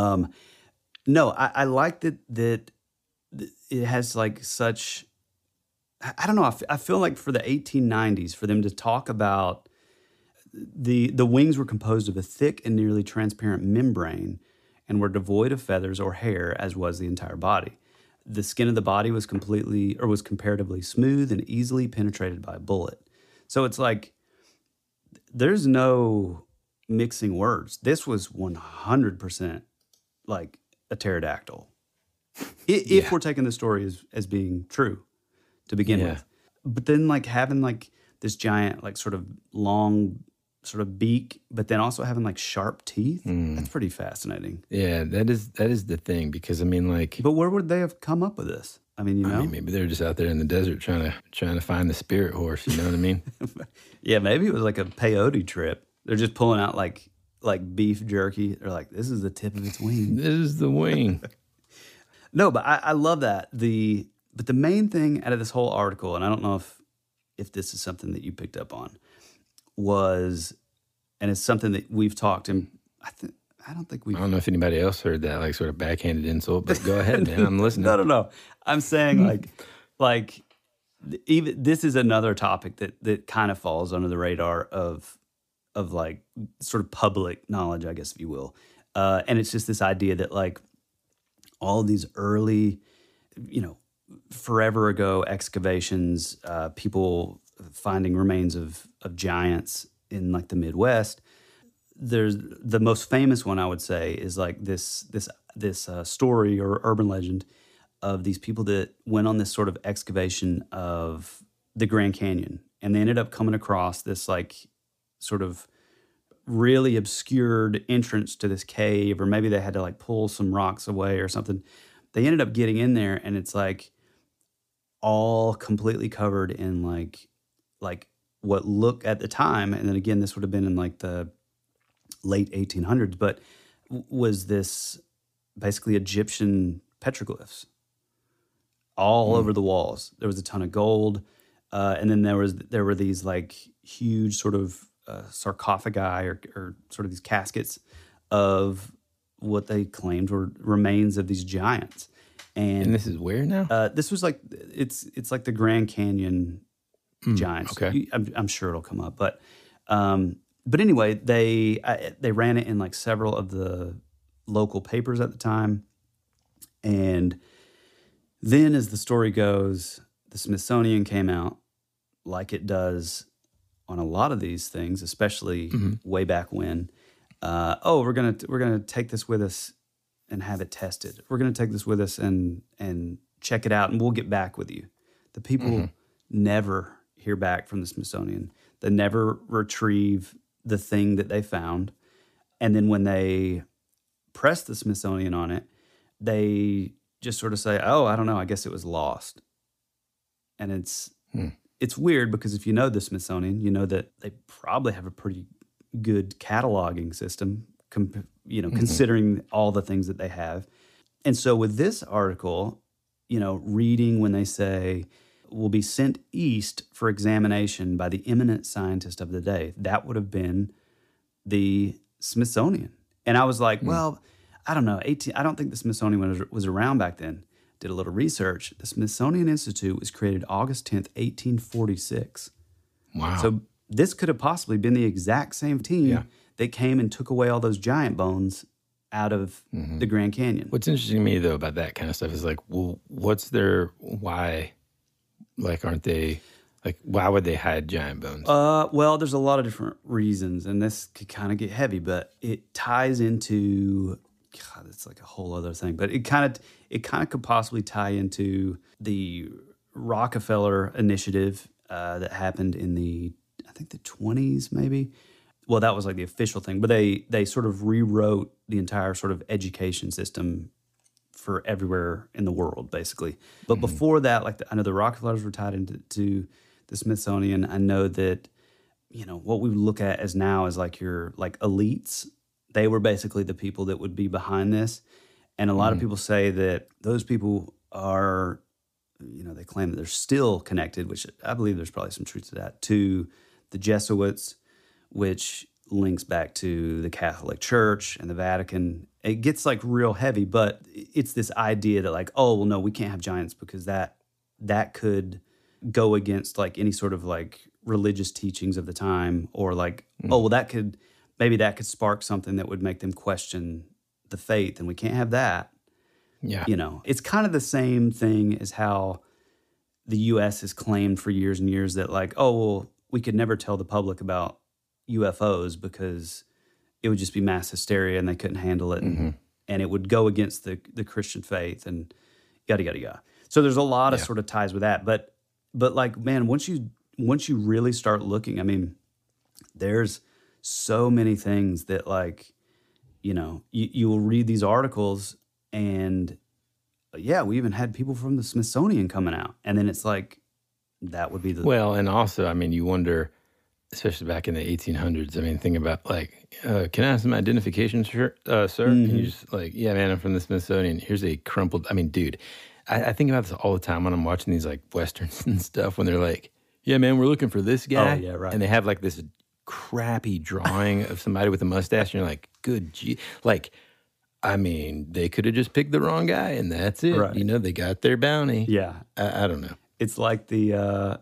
No, I like that it has like such... I don't know. I feel like for the 1890s, for them to talk about... The wings were composed of a thick and nearly transparent membrane and were devoid of feathers or hair, as was the entire body. The skin of the body was comparatively smooth and easily penetrated by a bullet. So it's like there's no mixing words. This was 100% like a pterodactyl. If we're taking the story as being true to begin with. But then like having like this giant like sort of long sort of beak, but then also having like sharp teeth. That's pretty fascinating. Yeah, that is the thing, because I mean, like, but where would they have come up with this? I mean, I mean, maybe they're just out there in the desert trying to find the spirit horse. You know what I mean? Yeah, maybe it was like a peyote trip. They're just pulling out like beef jerky. They're like, this is the tip of its wing. This is the wing. No, but I love that. But the main thing out of this whole article, and I don't know if this is something that you picked up on, was, and it's something that we've talked, and I don't know if anybody else heard that, like, sort of backhanded insult, but go ahead, man. I'm listening. No. I'm saying like even this is another topic that kind of falls under the radar of like sort of public knowledge, I guess, if you will. And it's just this idea that like all of these early, forever ago excavations, people finding remains of giants in like the Midwest. There's the most famous one, I would say, is like this story or urban legend of these people that went on this sort of excavation of the Grand Canyon, and they ended up coming across this like sort of really obscured entrance to this cave, or maybe they had to like pull some rocks away or something. They ended up getting in there, and it's like all completely covered in like what looked at the time, and then again, this would have been in like the late 1800s, but was this basically Egyptian petroglyphs all over the walls. There was a ton of gold, and then there were these like huge sort of sarcophagi or sort of these caskets of what they claimed were remains of these giants. And this is where now? This was like it's like the Grand Canyon giants. Okay, I'm sure it'll come up, but anyway, they ran it in like several of the local papers at the time, and then as the story goes, the Smithsonian came out, like it does on a lot of these things, especially way back when. We're gonna take this with us and have it tested. We're gonna take this with us and check it out, and we'll get back with you. The people never hear back from the Smithsonian. They never retrieve the thing that they found, and then when they press the Smithsonian on it, they just sort of say, "Oh, I don't know. I guess it was lost." And it's weird, because if you know the Smithsonian, you know that they probably have a pretty good cataloging system, considering all the things that they have. And so with this article, reading when they say, will be sent east for examination by the eminent scientist of the day, that would have been the Smithsonian. And I was like, well, I don't know. I don't think the Smithsonian was around back then. Did a little research. The Smithsonian Institute was created August 10th, 1846. Wow. So this could have possibly been the exact same team that came and took away all those giant bones out of the Grand Canyon. What's interesting to me, though, about that kind of stuff is like, well, why, like, aren't they, like, why would they hide giant bones? Well, there's a lot of different reasons, and this could kind of get heavy, but it ties into, God, it's like a whole other thing, but it kind of could possibly tie into the Rockefeller initiative that happened in the 20s, maybe. Well, that was like the official thing, but they sort of rewrote the entire sort of education system for everywhere in the world, basically. But before that, like I know the Rockefellers were tied into the Smithsonian. I know that, what we look at as now as like your like elites, they were basically the people that would be behind this. And a lot of people say that those people are, they claim that they're still connected, which I believe there's probably some truth to that, to the Jesuits, which links back to the Catholic Church and the Vatican. It gets like real heavy, but it's this idea that like, oh, well, no, we can't have giants because that could go against like any sort of like religious teachings of the time, or like, oh, well, maybe that could spark something that would make them question the faith, and we can't have that. Yeah. It's kind of the same thing as how the U.S. has claimed for years and years that like, oh, well, we could never tell the public about UFOs because it would just be mass hysteria and they couldn't handle it, and it would go against the Christian faith and yada, yada, yada. So there's a lot of sort of ties with that. But like, man, once you really start looking, I mean, there's so many things that like, you will read these articles and we even had people from the Smithsonian coming out. And then it's like, that would be the... Well, and also, I mean, you wonder, especially back in the 1800s, I mean, think about like, can I have some identification, sir? And you're just like, yeah, man, I'm from the Smithsonian. Here's a crumpled... I mean, dude, I think about this all the time when I'm watching these like Westerns and stuff, when they're like, yeah, man, we're looking for this guy. Oh, yeah, right. And they have like this crappy drawing of somebody with a mustache, and you're like, good gee. Like, I mean, they could have just picked the wrong guy, and that's it. Right. They got their bounty. Yeah. I don't know. It's like I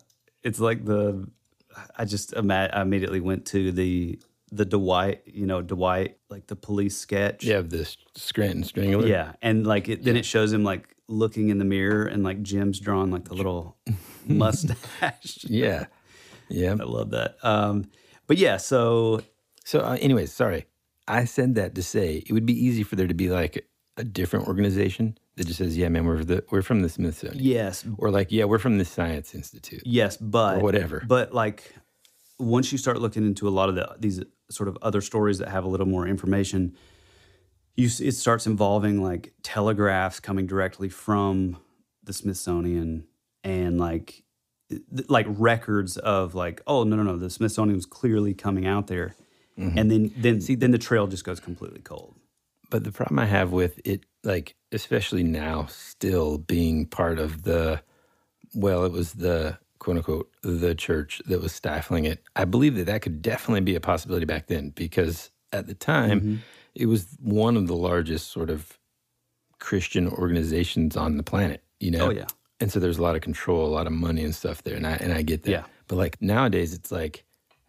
immediately went to the Dwight, like the police sketch. Yeah, this Scranton Strangler. Yeah, and like then it shows him like looking in the mirror, and like Jim's drawing like the little mustache. Yeah. I love that. But yeah, so anyways, sorry. I said that to say it would be easy for there to be like a different organization that just says, yeah, man, we're from the Smithsonian. Yes. Or like, yeah, we're from the Science Institute. Yes, but... Or whatever. But like, once you start looking into a lot of these sort of other stories that have a little more information, it starts involving like telegraphs coming directly from the Smithsonian, and like records of like, oh, no, the Smithsonian was clearly coming out there. And then the trail just goes completely cold. But the problem I have with it, like, especially now, still being part of it was the, quote unquote, the church that was stifling it. I believe that could definitely be a possibility back then, because at the time, it was one of the largest sort of Christian organizations on the planet, Oh, yeah. And so there's a lot of control, a lot of money and stuff there. And I get that. Yeah. But like nowadays, it's like,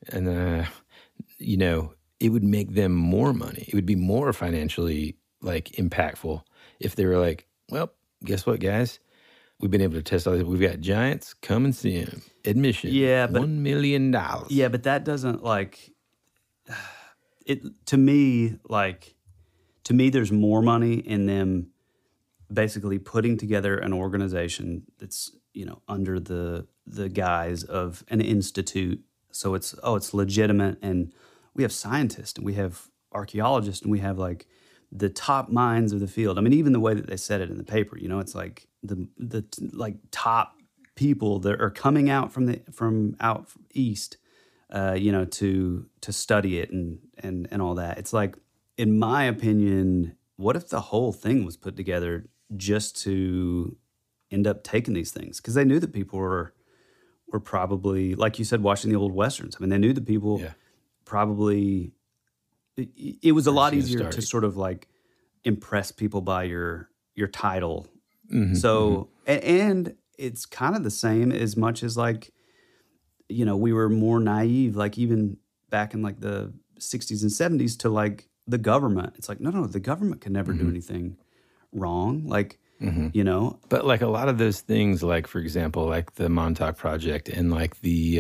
it would make them more money. It would be more financially like impactful if they were like, well, guess what, guys? We've been able to test all this. We've got giants. Come and see them. Admission. Yeah, but $1 million. Yeah, but that doesn't like it. To me, there's more money in them basically putting together an organization that's under the guise of an institute. So it's legitimate, and we have scientists and we have archaeologists and we have like the top minds of the field. I mean, even the way that they said it in the paper, it's like the like top people that are coming out from out east to study it and all that. It's like, in my opinion, what if the whole thing was put together just to end up taking these things? Because they knew that people were probably, like you said, watching the old Westerns. I mean, they knew that people probably, it was a lot easier to sort of like impress people by your title. So, and it's kind of the same as much as like, we were more naive, like even back in like the 60s and 70s to like the government. It's like, no, the government can never do anything wrong. Like, But like a lot of those things, like for example, like the Montauk Project and like the,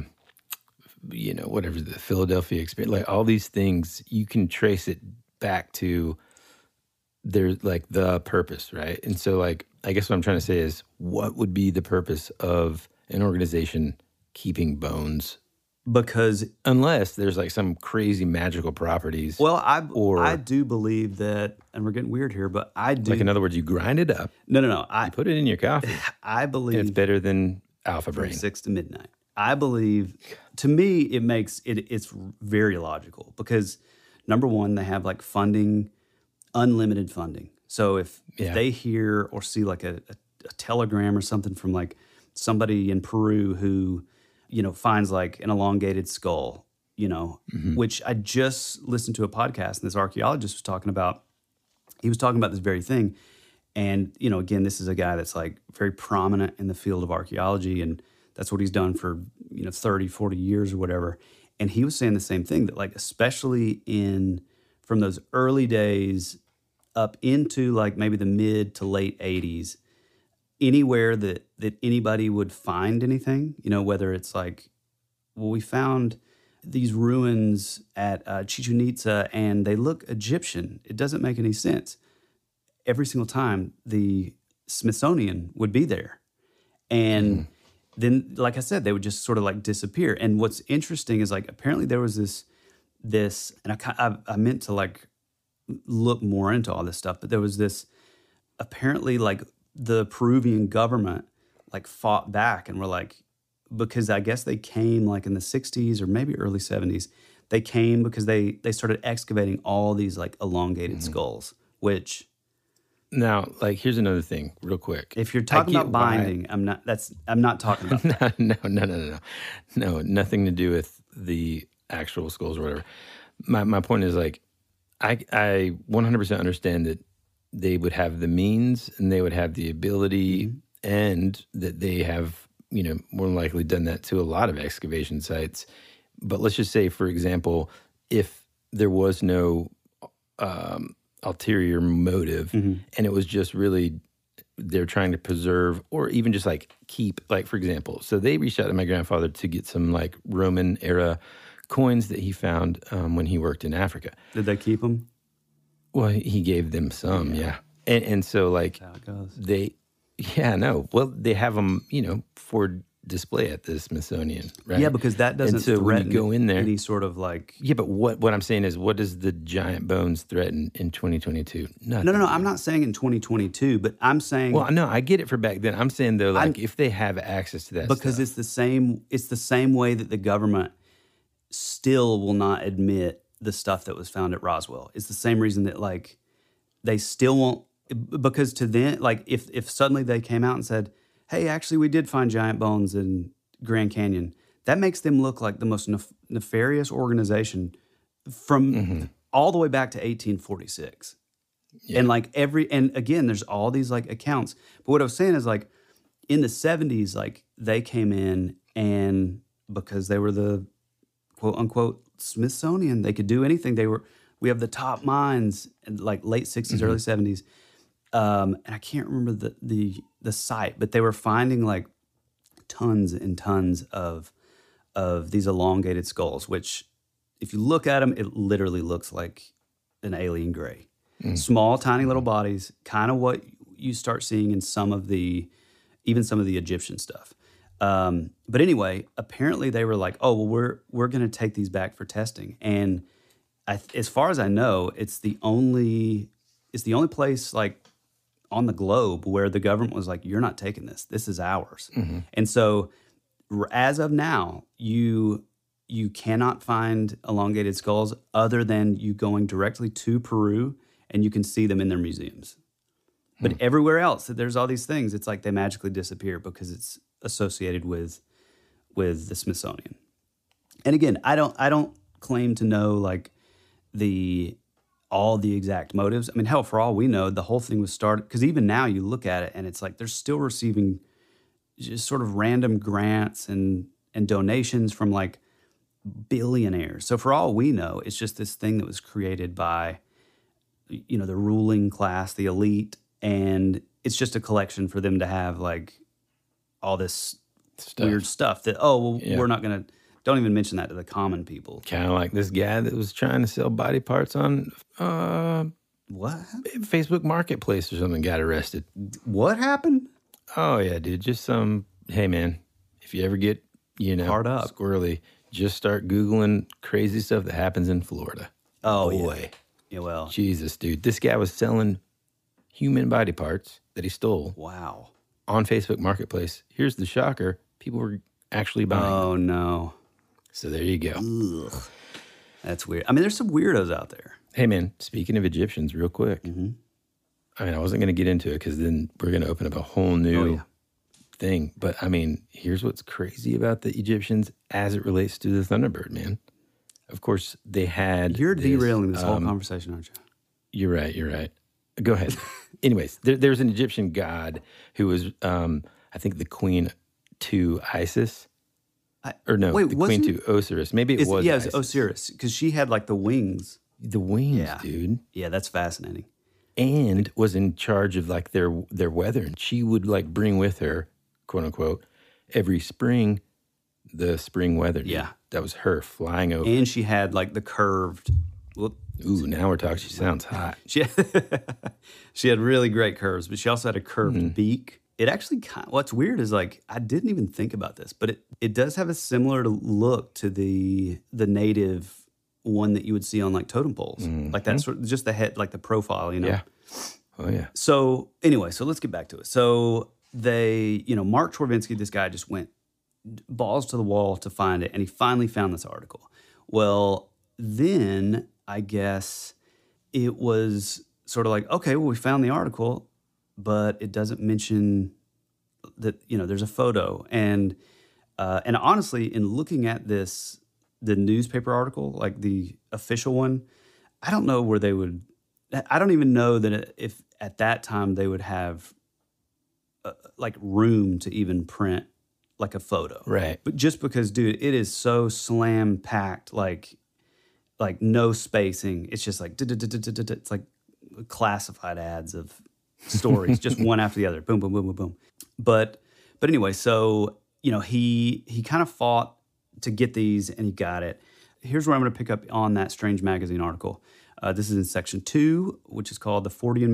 whatever, the Philadelphia experience, like all these things, you can trace it back to there's like the purpose, right? And so like, I guess what I'm trying to say is, what would be the purpose of an organization keeping bones? Because unless there's like some crazy magical properties. Well, I do believe that, and we're getting weird here, but I do. Like in other words, you grind it up. No. You put it in your coffee. I believe it's better than Alpha Brain. 6 to midnight. I believe, to me, it's very logical because number one, they have like funding, unlimited funding. So if they hear or see like a telegram or something from like somebody in Peru who, finds like an elongated skull, which I just listened to a podcast and this archaeologist was talking about. He was talking about this very thing. And, again, this is a guy that's like very prominent in the field of archaeology, and that's what he's done for, 30, 40 years or whatever. And he was saying the same thing, that like, especially from those early days up into like maybe the mid to late 80s, anywhere that anybody would find anything, whether it's like, well, we found these ruins at Chichen Itza and they look Egyptian. It doesn't make any sense. Every single time the Smithsonian would be there. And then, like I said, they would just sort of like disappear. And what's interesting is like, apparently there was this, and I meant to like look more into all this stuff, but there was this, apparently like the Peruvian government like fought back and were like, because I guess they came like in the 60s or maybe early 70s, they came because they started excavating all these like elongated skulls, which... Now, like, here's another thing real quick. If you're talking about binding, I'm not talking about that. No, nothing to do with the actual skulls or whatever. My point is like, I 100% understand that they would have the means and they would have the ability and that they have, more than likely done that to a lot of excavation sites. But let's just say, for example, if there was no ulterior motive and it was just really they're trying to preserve or even just like keep, like, for example, so they reached out to my grandfather to get some like Roman era coins that he found when he worked in Africa. Did they keep them? Well, he gave them some, and so like that's how it goes. They have them, for display at the Smithsonian, right? Yeah, because that doesn't threaten when you go in there, any sort of like... Yeah, but what I'm saying is, what does the giant bones threaten in 2022? Nothing. No, I'm not saying in 2022, but I'm saying... Well, no, I get it for back then. I'm saying, though, like, if they have access to that because stuff. it's the same way that the government still will not admit the stuff that was found at Roswell. It's the same reason that, like, they still won't... Because to them, like, if suddenly they came out and said, hey, actually, we did find giant bones in Grand Canyon, that makes them look like the most nefarious organization from all the way back to 1846. Yeah. And like and again, there's all these like accounts. But what I was saying is like in the 70s, like they came in and because they were the quote unquote Smithsonian, they could do anything. We have the top minds in like late 60s, early 70s. And I can't remember the site, but they were finding like tons and tons of these elongated skulls, which if you look at them, it literally looks like an alien gray. Small, tiny little bodies, kind of what you start seeing in some of the Egyptian stuff. But anyway, apparently they were like, oh, well, we're going to take these back for testing. And as far as I know, it's the only place like on the globe where the government was like, you're not taking this. This is ours. And so as of now, you cannot find elongated skulls other than you going directly to Peru, and you can see them in their museums. But everywhere else, there's all these things. It's like they magically disappear because it's associated with the Smithsonian. And again, I don't claim to know like all the exact motives. I mean, hell, for all we know, the whole thing was started because even now you look at it and it's like they're still receiving just sort of random grants and donations from like billionaires. So for all we know, it's just this thing that was created by, you know, the ruling class, the elite, and it's just a collection for them to have like all this weird stuff that, we're not going to, don't even mention that to the common people. Kind of like this guy that was trying to sell body parts on what? Facebook Marketplace or something, got arrested. What happened? Oh, yeah, dude. Just hey, man, if you ever get, hard up, squirrely, just start Googling crazy stuff that happens in Florida. Oh, boy. Yeah, well. Jesus, dude. This guy was selling human body parts that he stole. Wow. On Facebook Marketplace. Here's the shocker. People were actually buying them. Oh, no. So there you go. Ugh. That's weird. I mean, there's some weirdos out there. Hey, man, speaking of Egyptians, real quick. Mm-hmm. I mean, I wasn't going to get into it because then we're going to open up a whole new thing. But, I mean, here's what's crazy about the Egyptians as it relates to the Thunderbird, man. Of course, they had... You're derailing this whole conversation, aren't you? You're right. Go ahead. Anyways, there's an Egyptian god who was, I think, the queen to Isis. Queen to Osiris. Maybe it was Yeah, it was Isis. Osiris, because she had, like, the wings. The wings, dude. Yeah, that's fascinating. And was in charge of, like, their weather. And she would, like, bring with her, quote unquote, every spring, the spring weather. Dude. Yeah. That was her flying over. And she had, like, the curved... Ooh, now we're talking. She sounds hot. She had really great curves, but she also had a curved beak. It actually, what's weird is like, I didn't even think about this, but it does have a similar look to the native one that you would see on like totem poles. Like that's sort of just the head, like the profile, you know? Yeah. Oh, yeah. So anyway, so let's get back to it. So they, Mark Chorvinsky, this guy just went balls to the wall to find it, and he finally found this article. Well, then I guess it was sort of like, okay, well, we found the article, but it doesn't mention that, there's a photo. And honestly, in looking at this, the newspaper article, like the official one, I don't know where they would, I don't even know that if at that time they would have like room to even print like a photo. Right. But just because, dude, it is so slam packed, like no spacing. It's just like, it's like classified ads of stories, just one after the other. Boom, boom, boom, boom, boom. But anyway, so, he kind of fought to get these and he got it. Here's where I'm going to pick up on that Strange Magazine article. This is in section 2, which is called The Fortean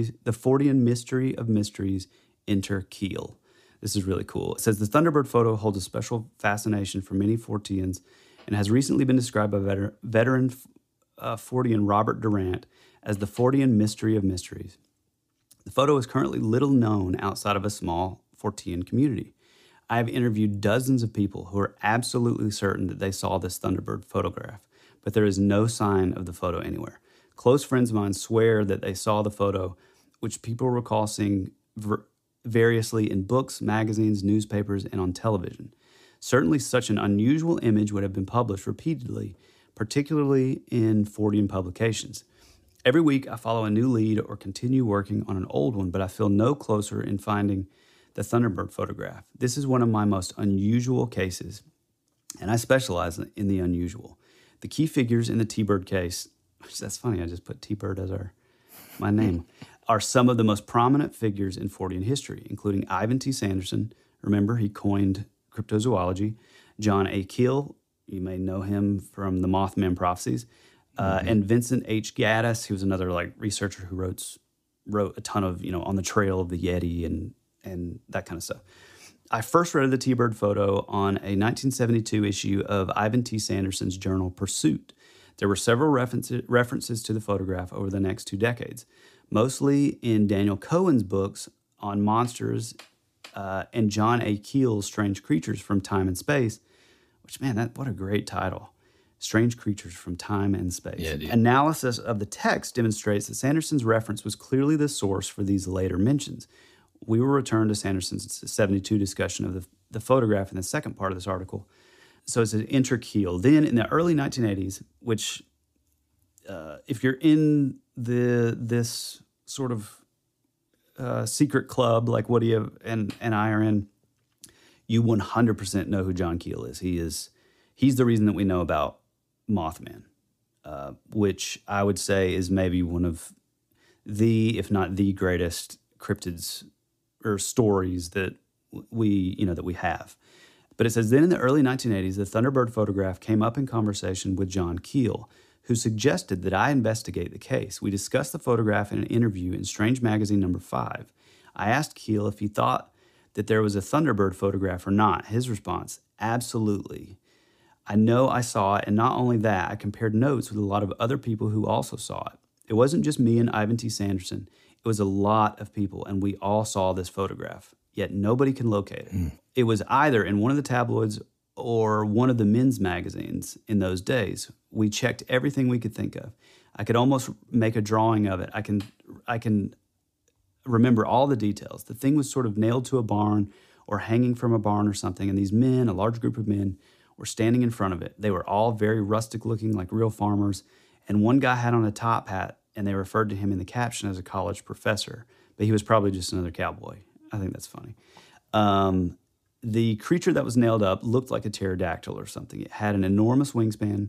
Mystery of Mysteries, Enter Keel. This is really cool. It says the Thunderbird photo holds a special fascination for many Forteans and has recently been described by veteran Fortean Robert Durant as the Fortean Mystery of Mysteries. The photo is currently little known outside of a small Fortean community. I have interviewed dozens of people who are absolutely certain that they saw this Thunderbird photograph, but there is no sign of the photo anywhere. Close friends of mine swear that they saw the photo, which people recall seeing variously in books, magazines, newspapers, and on television. Certainly such an unusual image would have been published repeatedly, particularly in Fortean publications. Every week I follow a new lead or continue working on an old one, but I feel no closer in finding the Thunderbird photograph. This is one of my most unusual cases, and I specialize in the unusual. The key figures in the T-Bird case, which that's funny, I just put T-Bird as my name, are some of the most prominent figures in Fortean history, including Ivan T. Sanderson. Remember, he coined cryptozoology. John A. Keel, you may know him from the Mothman Prophecies. And Vincent H. Gaddis, who was another researcher who wrote a ton of, on the trail of the Yeti and that kind of stuff. I first read the T-Bird photo on a 1972 issue of Ivan T. Sanderson's journal Pursuit. There were several references to the photograph over the next 2 decades, mostly in Daniel Cohen's books on monsters and John A. Keel's Strange Creatures from Time and Space, which, man, what a great title. Strange Creatures from Time and Space. Yeah, dude. Analysis of the text demonstrates that Sanderson's reference was clearly the source for these later mentions. We will return to Sanderson's 72 discussion of the photograph in the second part of this article. So it says, enter Keel. Then in the early 1980s, which if you're in this sort of secret club like Woody and I are in, you 100% know who John Keel is. He's the reason that we know about Mothman, which I would say is maybe one of the, if not the greatest cryptids or stories that we have. But it says, then in the early 1980s, the Thunderbird photograph came up in conversation with John Keel, who suggested that I investigate the case. We discussed the photograph in an interview in Strange Magazine number 5. I asked Keel if he thought that there was a Thunderbird photograph or not. His response, absolutely. I know I saw it, and not only that, I compared notes with a lot of other people who also saw it. It wasn't just me and Ivan T. Sanderson. It was a lot of people, and we all saw this photograph, yet nobody can locate it. It was either in one of the tabloids or one of the men's magazines in those days. We checked everything we could think of. I could almost make a drawing of it. I can remember all the details. The thing was sort of nailed to a barn or hanging from a barn or something, and these men, a large group of men, were standing in front of it. They were all very rustic looking, like real farmers, and one guy had on a top hat, and they referred to him in the caption as a college professor, but he was probably just another cowboy. I think that's funny. The creature that was nailed up looked like a pterodactyl or something. It had an enormous wingspan.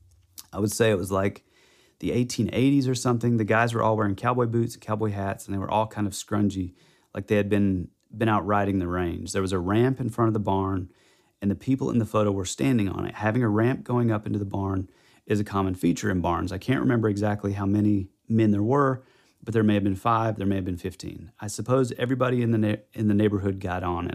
I would say it was like the 1880s or something. The guys were all wearing cowboy boots and cowboy hats, and they were all kind of scrungy, like they had been out riding the range. There was a ramp in front of the barn, and the people in the photo were standing on it. Having a ramp going up into the barn is a common feature in barns. I can't remember exactly how many men there were, but there may have been 5, there may have been 15. I suppose everybody in the neighborhood got in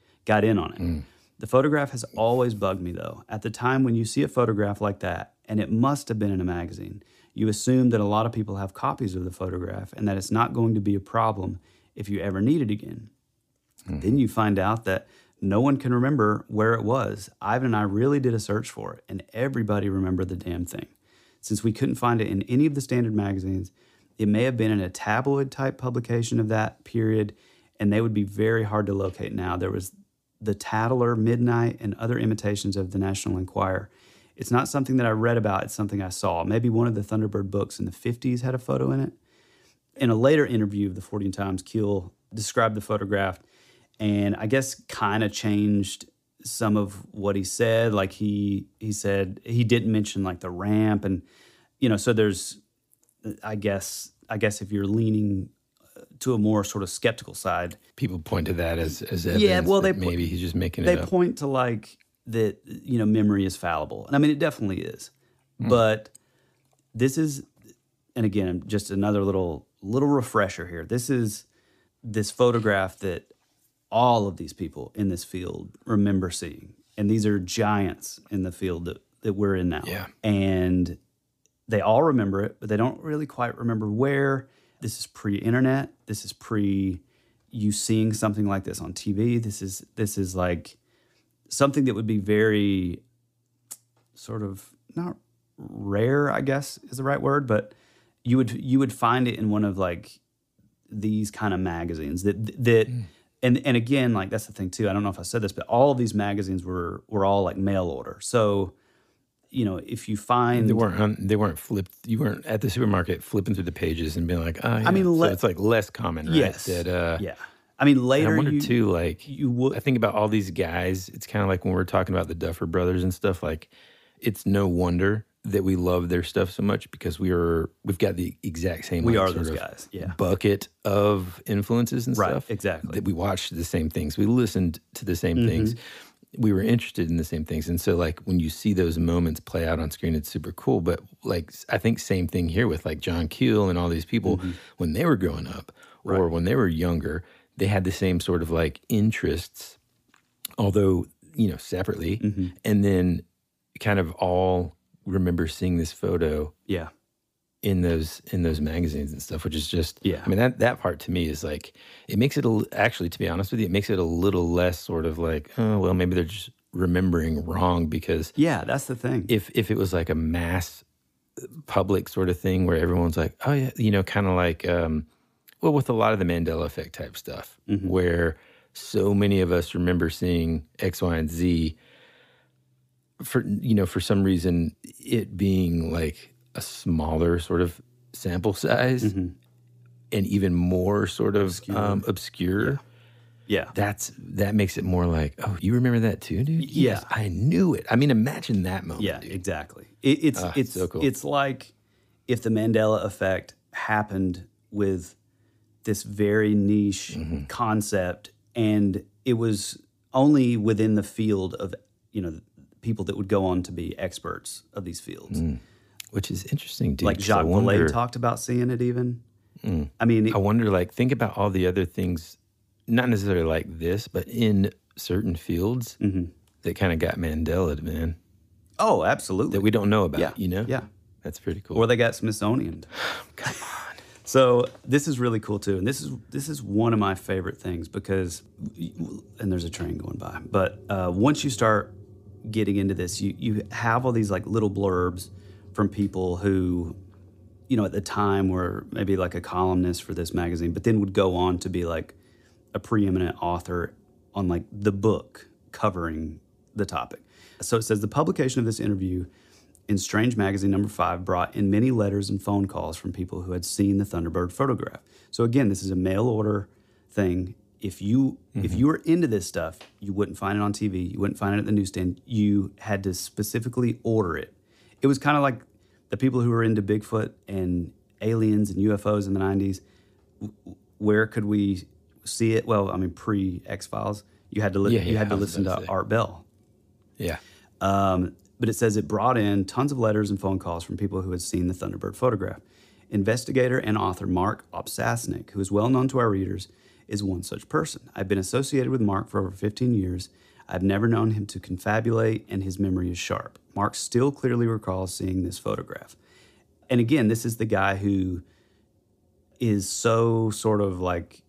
on it. The photograph has always bugged me, though. At the time when you see a photograph like that, and it must have been in a magazine, you assume that a lot of people have copies of the photograph and that it's not going to be a problem if you ever need it again. Then you find out that no one can remember where it was. Ivan and I really did a search for it, and everybody remembered the damn thing. Since we couldn't find it in any of the standard magazines, it may have been in a tabloid-type publication of that period, and they would be very hard to locate now. There was the Tatler, Midnight, and other imitations of the National Enquirer. It's not something that I read about, it's something I saw. Maybe one of the Thunderbird books in the 50s had a photo in it. In a later interview of the 14 Times, Keel described the photograph and I guess kind of changed some of what he said. Like he said he didn't mention like the ramp, and so there's I guess if you're leaning to a more sort of skeptical side, people point to that as evidence. Well, maybe he's just making it up. They point to like that memory is fallible, and I mean it definitely is. But this is, and again, just another little refresher here. This is this photograph that all of these people in this field remember seeing. And these are giants in the field that we're in now. Yeah. And they all remember it, but they don't really quite remember where. This is pre-internet. This is pre you seeing something like this on TV. This is like something that would be very sort of not rare, I guess is the right word, but you would find it in one of like these kind of magazines that And again, like that's the thing too. I don't know if I said this, but all of these magazines were all like mail order. So, if you find they weren't flipped. You weren't at the supermarket flipping through the pages and being like, oh, yeah. I mean, so it's like less common, right? Yes. Yeah. I mean, later I wonder too. Like I think about all these guys. It's kind of like when we're talking about the Duffer Brothers and stuff. Like, it's no wonder that we love their stuff so much because we've got the exact same. We are those guys, yeah. Bucket of influences and right, stuff. Exactly. That we watched the same things. We listened to the same things. We were interested in the same things. And so like when you see those moments play out on screen, it's super cool. But like I think same thing here with like John Keel and all these people when they were growing up or when they were younger, they had the same sort of like interests, although, separately. And then kind of all remember seeing this photo in those magazines and stuff, which is just I mean that part to me is like it makes it actually, to be honest with you, it makes it a little less sort of like, oh well, maybe they're just remembering wrong, because Yeah, that's the thing. if it was like a mass public sort of thing where everyone's like, oh yeah, you know, kind of like, well, with a lot of the Mandela effect type stuff, where so many of us remember seeing X, Y, and Z, for some reason, it being like a smaller sort of sample size and even more sort of obscure. Yeah. That makes it more like, oh, you remember that too, dude? Yeah. Yes, I knew it. I mean, imagine that moment. Yeah, dude. exactly. It's so cool. It's like if the Mandela effect happened with this very niche concept, and it was only within the field of, you know, people that would go on to be experts of these fields. Which is interesting, dude. Like 'cause Jacques I wonder- Vallée talked about seeing it even. I mean, I wonder, like, think about all the other things, not necessarily like this, but in certain fields that kind of got Mandela, man, oh, absolutely. that we don't know about, Yeah, you know? yeah. That's pretty cool. Or they got Smithsonian. Come on. So this is really cool too, and this is one of my favorite things because, and there's a train going by. But once you start getting into this, you have all these like little blurbs from people who, you know, at the time were maybe like a columnist for this magazine, but then would go on to be like a preeminent author on like the book covering the topic. So it says the publication of this interview in Strange Magazine number 5 brought in many letters and phone calls from people who had seen the Thunderbird photograph. So again, this is a mail order thing. If you were into this stuff, you wouldn't find it on TV. You wouldn't find it at the newsstand. You had to specifically order it. It was kind of like the people who were into Bigfoot and aliens and UFOs in the 90s. Where could we see it? Well, I mean, pre-X-Files, you had to listen to Art Bell. Yeah. But it says it brought in tons of letters and phone calls from people who had seen the Thunderbird photograph. Investigator and author Mark Opsasnik, who is well known to our readers, is one such person. I've been associated with Mark for over 15 years. I've never known him to confabulate, and his memory is sharp. Mark still clearly recalls seeing this photograph. And again, this is the guy who is so sort of like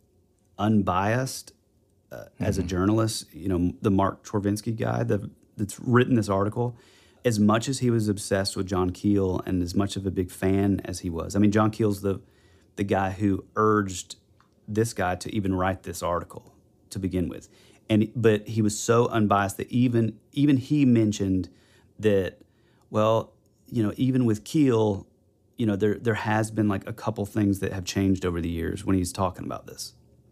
unbiased as a journalist. You know, the Mark Chorvinsky guy that's written this article. As much as he was obsessed with John Keel and as much of a big fan as he was. I mean, John Keel's the guy who urged this guy to even write this article to begin with. But he was so unbiased that even he mentioned that, well, you know, even with Keel, you know, there has been like a couple things that have changed over the years when he's talking about this.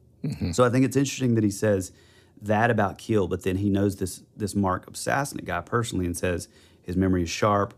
So I think it's interesting that he says that about Keel, but then he knows this Mark Opsasnik guy personally and says his memory is sharp,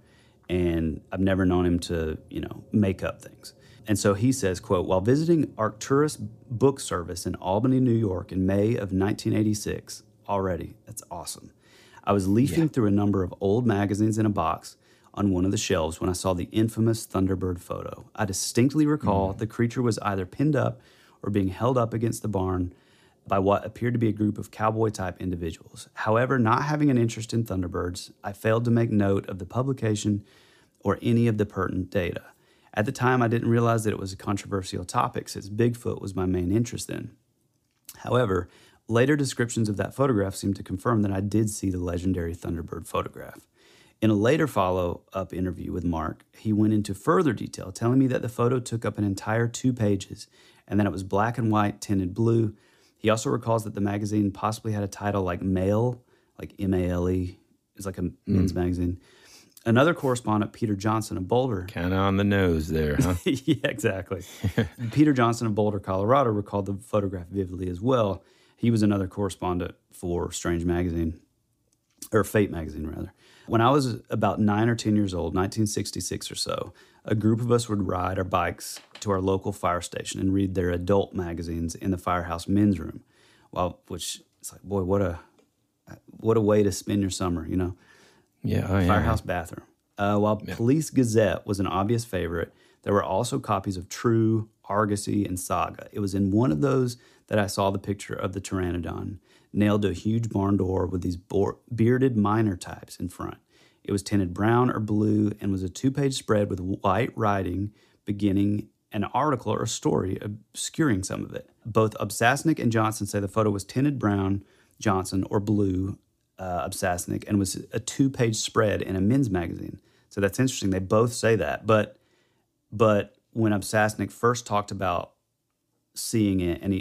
and I've never known him to, you know, make up things. And so he says, quote, while visiting Arcturus Book Service in Albany, New York in May of 1986, already, that's awesome, I was leafing through a number of old magazines in a box on one of the shelves when I saw the infamous Thunderbird photo. I distinctly recall the creature was either pinned up or being held up against the barn by what appeared to be a group of cowboy-type individuals. However, not having an interest in Thunderbirds, I failed to make note of the publication or any of the pertinent data. At the time, I didn't realize that it was a controversial topic since Bigfoot was my main interest in. However, later descriptions of that photograph seemed to confirm that I did see the legendary Thunderbird photograph. In a later follow-up interview with Mark, he went into further detail, telling me that the photo took up an entire 2 pages and that it was black and white, tinted blue. He also recalls that the magazine possibly had a title like Male, like M-A-L-E, it's like a men's magazine. Another correspondent, Peter Johnson of Boulder. Kind of on the nose there, huh? Yeah, exactly. Peter Johnson of Boulder, Colorado, recalled the photograph vividly as well. He was another correspondent for Strange Magazine, or Fate Magazine, rather. When I was about 9 or 10 years old, 1966 or so, a group of us would ride our bikes to our local fire station and read their adult magazines in the firehouse men's room. Which it's like, boy, what a way to spend your summer, you know? Yeah, Firehouse bathroom. While Police Gazette was an obvious favorite, there were also copies of True, Argosy, and Saga. It was in one of those that I saw the picture of the Pteranodon nailed to a huge barn door with these bearded miner types in front. It was tinted brown or blue and was a 2-page spread with white writing beginning an article or a story obscuring some of it. Both Opsasnik and Johnson say the photo was tinted brown, Johnson, or blue, Obsasnik, and was a 2-page spread in a men's magazine. So that's interesting. They both say that. But when Obsasnik first talked about seeing it, and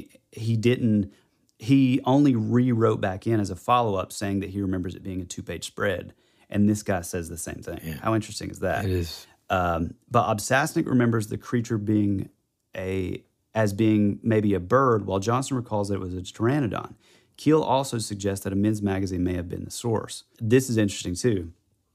he only rewrote back in as a follow-up saying that he remembers it being a 2-page spread. And this guy says the same thing. Yeah. How interesting is that? It is. But Obsasnik remembers the creature as being maybe a bird, while Johnson recalls that it was a pteranodon. Keel also suggests that a men's magazine may have been the source. This is interesting too.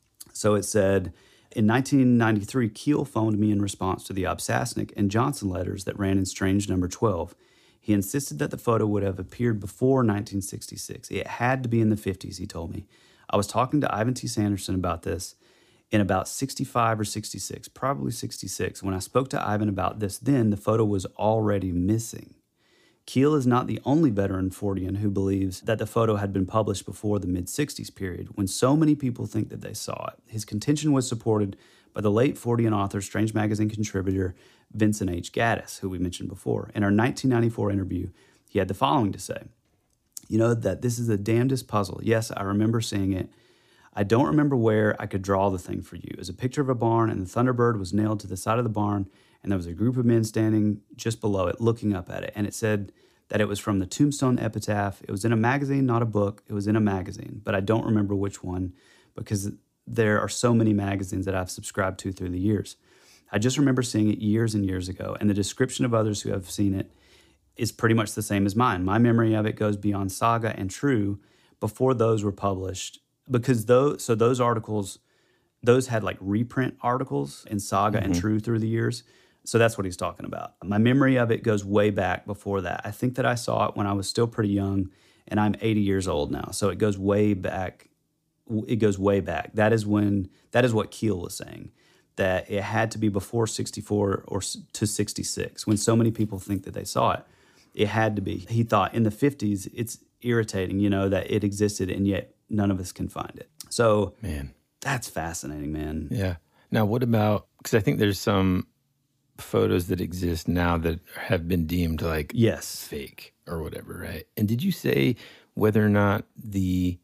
So it said, in 1993, Keel phoned me in response to the Obsasnik and Johnson letters that ran in Strange Number 12. He insisted that the photo would have appeared before 1966. It had to be in the 50s, he told me. I was talking to Ivan T. Sanderson about this in about 65 or 66, probably 66. When I spoke to Ivan about this then, the photo was already missing. Keel is not the only veteran Fordian who believes that the photo had been published before the mid-60s period, when so many people think that they saw it. His contention was supported by the late Fordian author, Strange Magazine contributor Vincent H. Gaddis, who we mentioned before. In our 1994 interview, he had the following to say. You know that this is the damnedest puzzle. Yes, I remember seeing it. I don't remember where I could draw the thing for you. It was a picture of a barn, and the Thunderbird was nailed to the side of the barn, and there was a group of men standing just below it, looking up at it. And it said that it was from the Tombstone Epitaph. It was in a magazine, not a book. It was in a magazine, but I don't remember which one because there are so many magazines that I've subscribed to through the years. I just remember seeing it years and years ago, and the description of others who have seen it is pretty much the same as mine. My memory of it goes beyond Saga and True before those were published, because those articles, those had like reprint articles in Saga and True through the years. So that's what he's talking about. My memory of it goes way back before that. I think that I saw it when I was still pretty young, and I'm 80 years old now. So it goes way back. It goes way back. That is what Keel was saying, that it had to be before 64 or to 66, when so many people think that they saw it. It had to be. He thought in the 50s, it's irritating, that it existed, and yet none of us can find it. So, man, that's fascinating, man. Yeah. Now, what about, because I think there's some photos that exist now that have been deemed like fake or whatever, right? And did you say whether or not the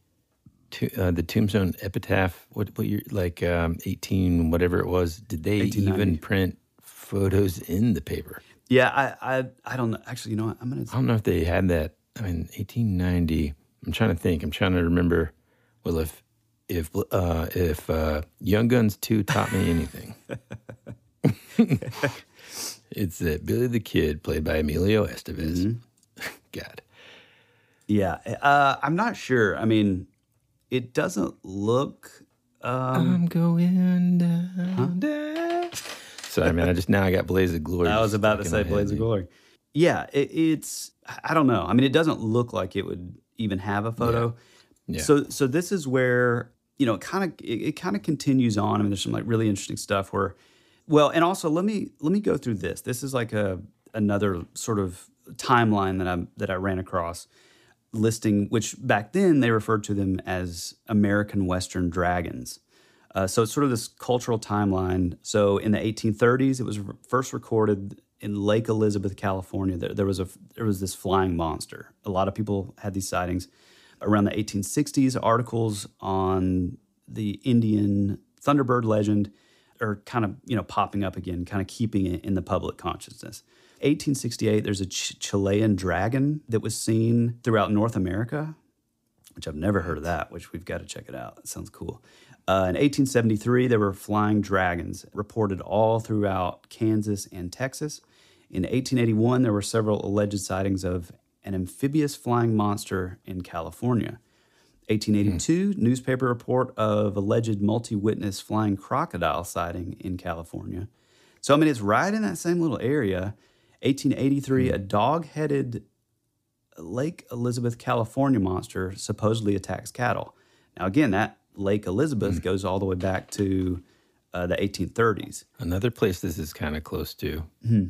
Tombstone Epitaph, what year, like 18 whatever it was, did they even print photos in the paper? Yeah, I don't know. Actually, I don't know if they had that. I mean, 1890. I'm trying to think. I'm trying to remember. Well, if Young Guns 2 taught me anything, it's that Billy the Kid, played by Emilio Estevez. God. Yeah, I'm not sure. I mean, it doesn't look. I'm going down. Sorry, man. I got Blaze of Glory. I was about to say Blaze of Glory. Yeah, it's. I don't know. I mean, it doesn't look like it would even have a photo. Yeah. So this is where it kind of continues on. I mean, there's some like really interesting stuff where, well, and also let me go through this. This is like another sort of timeline that I ran across, listing which back then they referred to them as American Western dragons. So it's sort of this cultural timeline. So in the 1830s, it was first recorded in Lake Elizabeth, California. There was this flying monster. A lot of people had these sightings. Around the 1860s, articles on the Indian Thunderbird legend are kind of popping up again, kind of keeping it in the public consciousness. 1868, there's a Chilean dragon that was seen throughout North America, which I've never heard of that, which we've got to check it out. That sounds cool. In 1873, there were flying dragons reported all throughout Kansas and Texas. In 1881, there were several alleged sightings of an amphibious flying monster in California. 1882, newspaper report of alleged multi-witness flying crocodile sighting in California. So, I mean, it's right in that same little area. 1883, a dog-headed Lake Elizabeth, California monster supposedly attacks cattle. Now, again, that Lake Elizabeth goes all the way back to the 1830s. Another place this is kind of close to,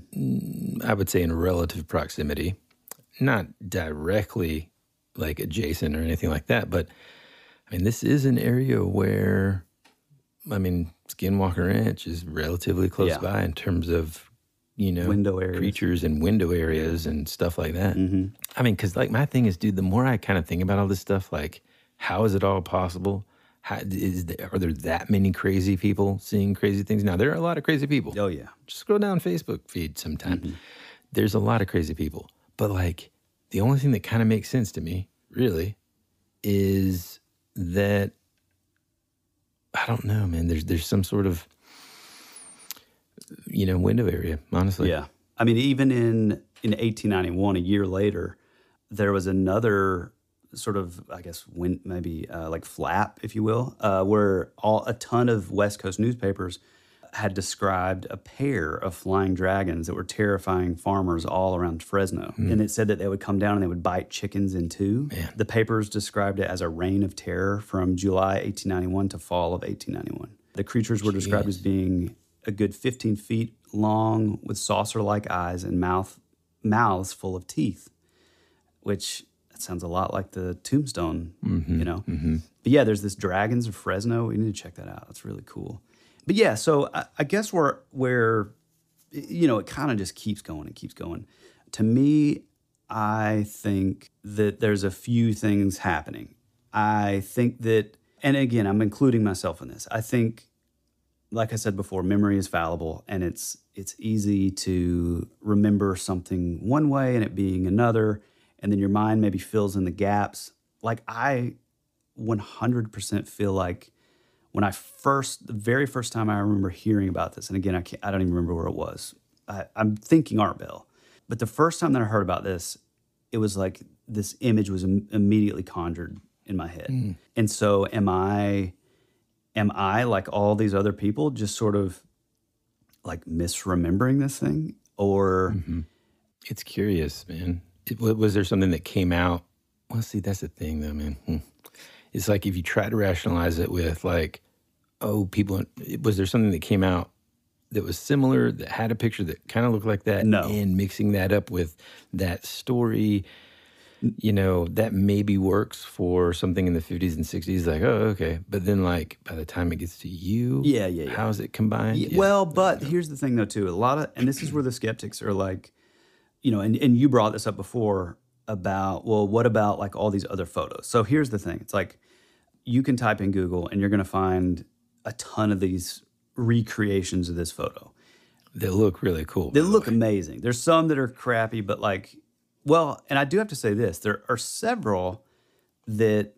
I would say in relative proximity, not directly like adjacent or anything like that, but I mean, this is an area where, I mean, Skinwalker Ranch is relatively close by in terms of, window areas, creatures and window areas and stuff like that. I mean, because like my thing is, dude, the more I kind of think about all this stuff, like How is it all possible? Are there that many crazy people seeing crazy things? Now, there are a lot of crazy people. Oh, yeah. Just scroll down Facebook feed sometime. Mm-hmm. There's a lot of crazy people. But, like, the only thing that kind of makes sense to me, really, is that, I don't know, man, there's some sort of, window area, honestly. Yeah. I mean, even in 1891, a year later, there was another sort of, I guess, like flap, if you will, where a ton of West Coast newspapers had described a pair of flying dragons that were terrifying farmers all around Fresno. And it said that they would come down and they would bite chickens in two. Man. The papers described it as a reign of terror from July 1891 to fall of 1891. The creatures were described as being a good 15 feet long with saucer-like eyes and mouths full of teeth, which that sounds a lot like the Tombstone, Mm-hmm. But yeah, there's this Dragons of Fresno. We need to check that out. That's really cool. But yeah, so I guess where it kind of just keeps going and keeps going. To me, I think that there's a few things happening. I think that, and again, I'm including myself in this. I think, like I said before, memory is fallible, and it's easy to remember something one way and it being another, and then your mind maybe fills in the gaps. Like I 100% feel like when the very first time I remember hearing about this, and again, I don't even remember where it was. I'm thinking Art Bell. But the first time that I heard about this, it was like this image was immediately conjured in my head. And so am I like all these other people just sort of like misremembering this thing? Or It's curious, man. Was there something that came out? Well, see, that's the thing though, man. It's like if you try to rationalize it with like, was there something that came out that was similar, that had a picture that kind of looked like that? No. And mixing that up with that story, that maybe works for something in the 50s and 60s, like, oh, okay. But then like by the time it gets to you, how is it combined? Yeah. Well, but here's the thing though too, and this is where the skeptics are like, and you brought this up before about, well, what about like all these other photos? So here's the thing. It's like you can type in Google and you're going to find a ton of these recreations of this photo. They look really cool. They look amazing. There's some that are crappy, but like, well, and I do have to say this. There are several that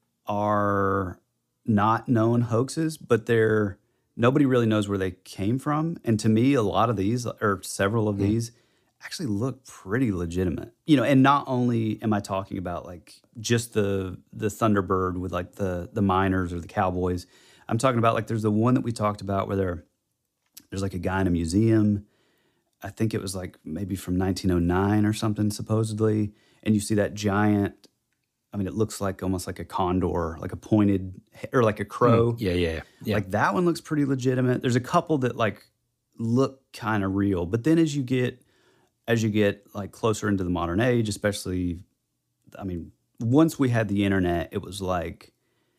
are not known hoaxes, but nobody really knows where they came from. And to me, a lot of these, or several of these, actually look pretty legitimate. And not only am I talking about like just the Thunderbird with like the miners or the cowboys, I'm talking about like there's the one that we talked about where there's like a guy in a museum. I think it was like maybe from 1909 or something supposedly, and you see that giant, I mean, it looks like almost like a condor, like a pointed, or like a crow. Yeah. Like that one looks pretty legitimate. There's a couple that like look kind of real, but then as you get like closer into the modern age, especially, I mean, once we had the internet, it was like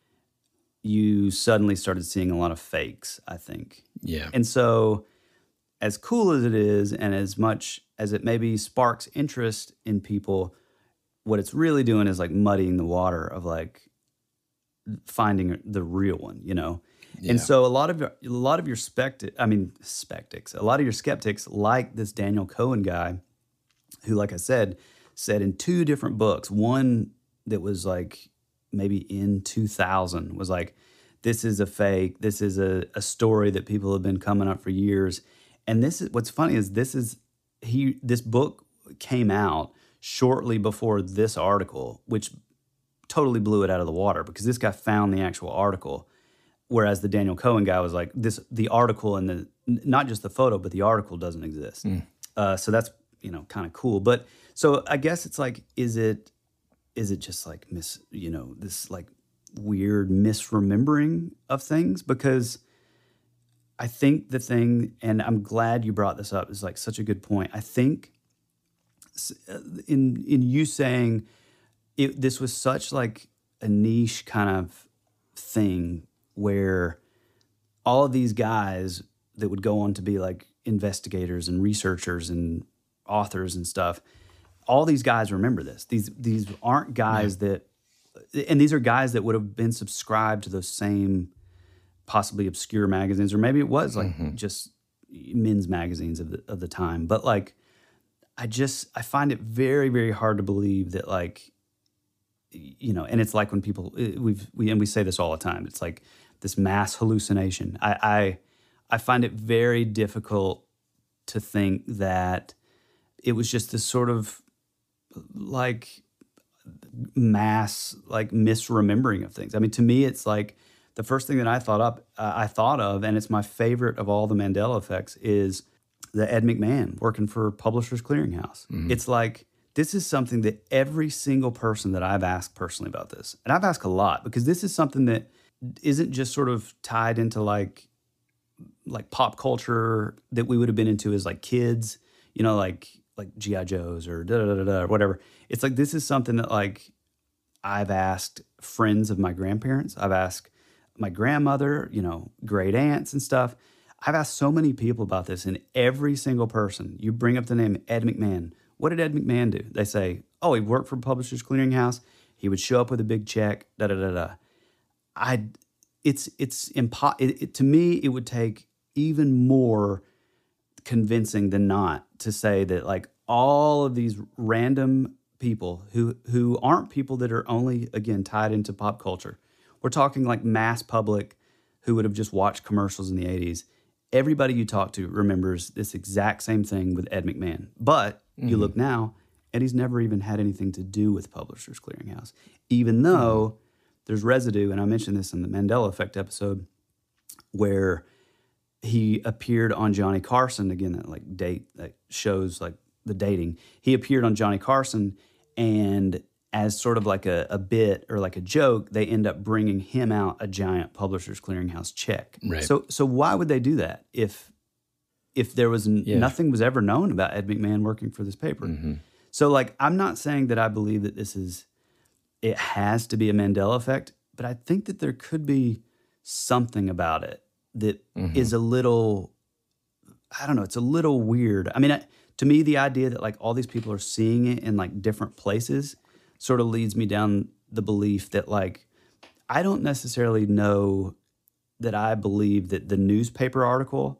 you suddenly started seeing a lot of fakes, I think. Yeah. And so as cool as it is, and as much as it maybe sparks interest in people, what it's really doing is like muddying the water of like finding the real one, Yeah. And so a lot of your skeptics, a lot of your skeptics, like this Daniel Cohen guy, who, like I said in two different books, one that was like maybe in 2000 was like, this is a fake, this is a story that people have been coming up for years. And this is what's funny is this book came out shortly before this article, which totally blew it out of the water because this guy found the actual article. Whereas the Daniel Cohen guy was like, the article and not just the photo, but the article doesn't exist. So that's, kind of cool. But so I guess it's like, is it just like this like weird misremembering of things? Because I think the thing, and I'm glad you brought this up, is like such a good point. I think in you saying this was such like a niche kind of thing where all of these guys that would go on to be like investigators and researchers and authors and stuff, all these guys remember this. These aren't guys that and these are guys that would have been subscribed to those same possibly obscure magazines, or maybe it was like just men's magazines of the time. But like, I find it very, very hard to believe that like, you know, and it's like when people, we say this all the time, it's like this mass hallucination. I find it very difficult to think that it was just this sort of like mass like misremembering of things. I mean, to me, it's like the first thing that I thought of, and it's my favorite of all the Mandela effects, is the Ed McMahon working for Publishers Clearinghouse. It's like, this is something that every single person that I've asked personally about this, and I've asked a lot, because this is something that isn't just sort of tied into like pop culture that we would have been into as like kids, you know, like G.I. Joes or da-da-da-da or whatever. It's like, this is something that like I've asked friends of my grandparents. I've asked my grandmother, you know, great aunts and stuff. I've asked so many people about this, and every single person, you bring up the name Ed McMahon. What did Ed McMahon do? They say, oh, he worked for Publishers Clearinghouse. He would show up with a big check, da-da-da-da. To me, it would take even more convincing than not to say that like all of these random people who aren't people that are only, again, tied into pop culture. We're talking like mass public who would have just watched commercials in the 80s. Everybody you talk to remembers this exact same thing with Ed McMahon. But you look now, and he's never even had anything to do with Publishers Clearinghouse, even though there's residue. And I mentioned this in the Mandela Effect episode where he appeared on Johnny Carson, again, that shows like the dating. He appeared on Johnny Carson, and as sort of like a bit or like a joke, they end up bringing him out a giant Publishers Clearinghouse check. Right. So why would they do that if there was nothing was ever known about Ed McMahon working for this paper? So like, I'm not saying that I believe that it has to be a Mandela effect, but I think that there could be something about it that is a little, I don't know, it's a little weird. I mean, to me, the idea that like all these people are seeing it in like different places sort of leads me down the belief that like, I don't necessarily know that I believe that the newspaper article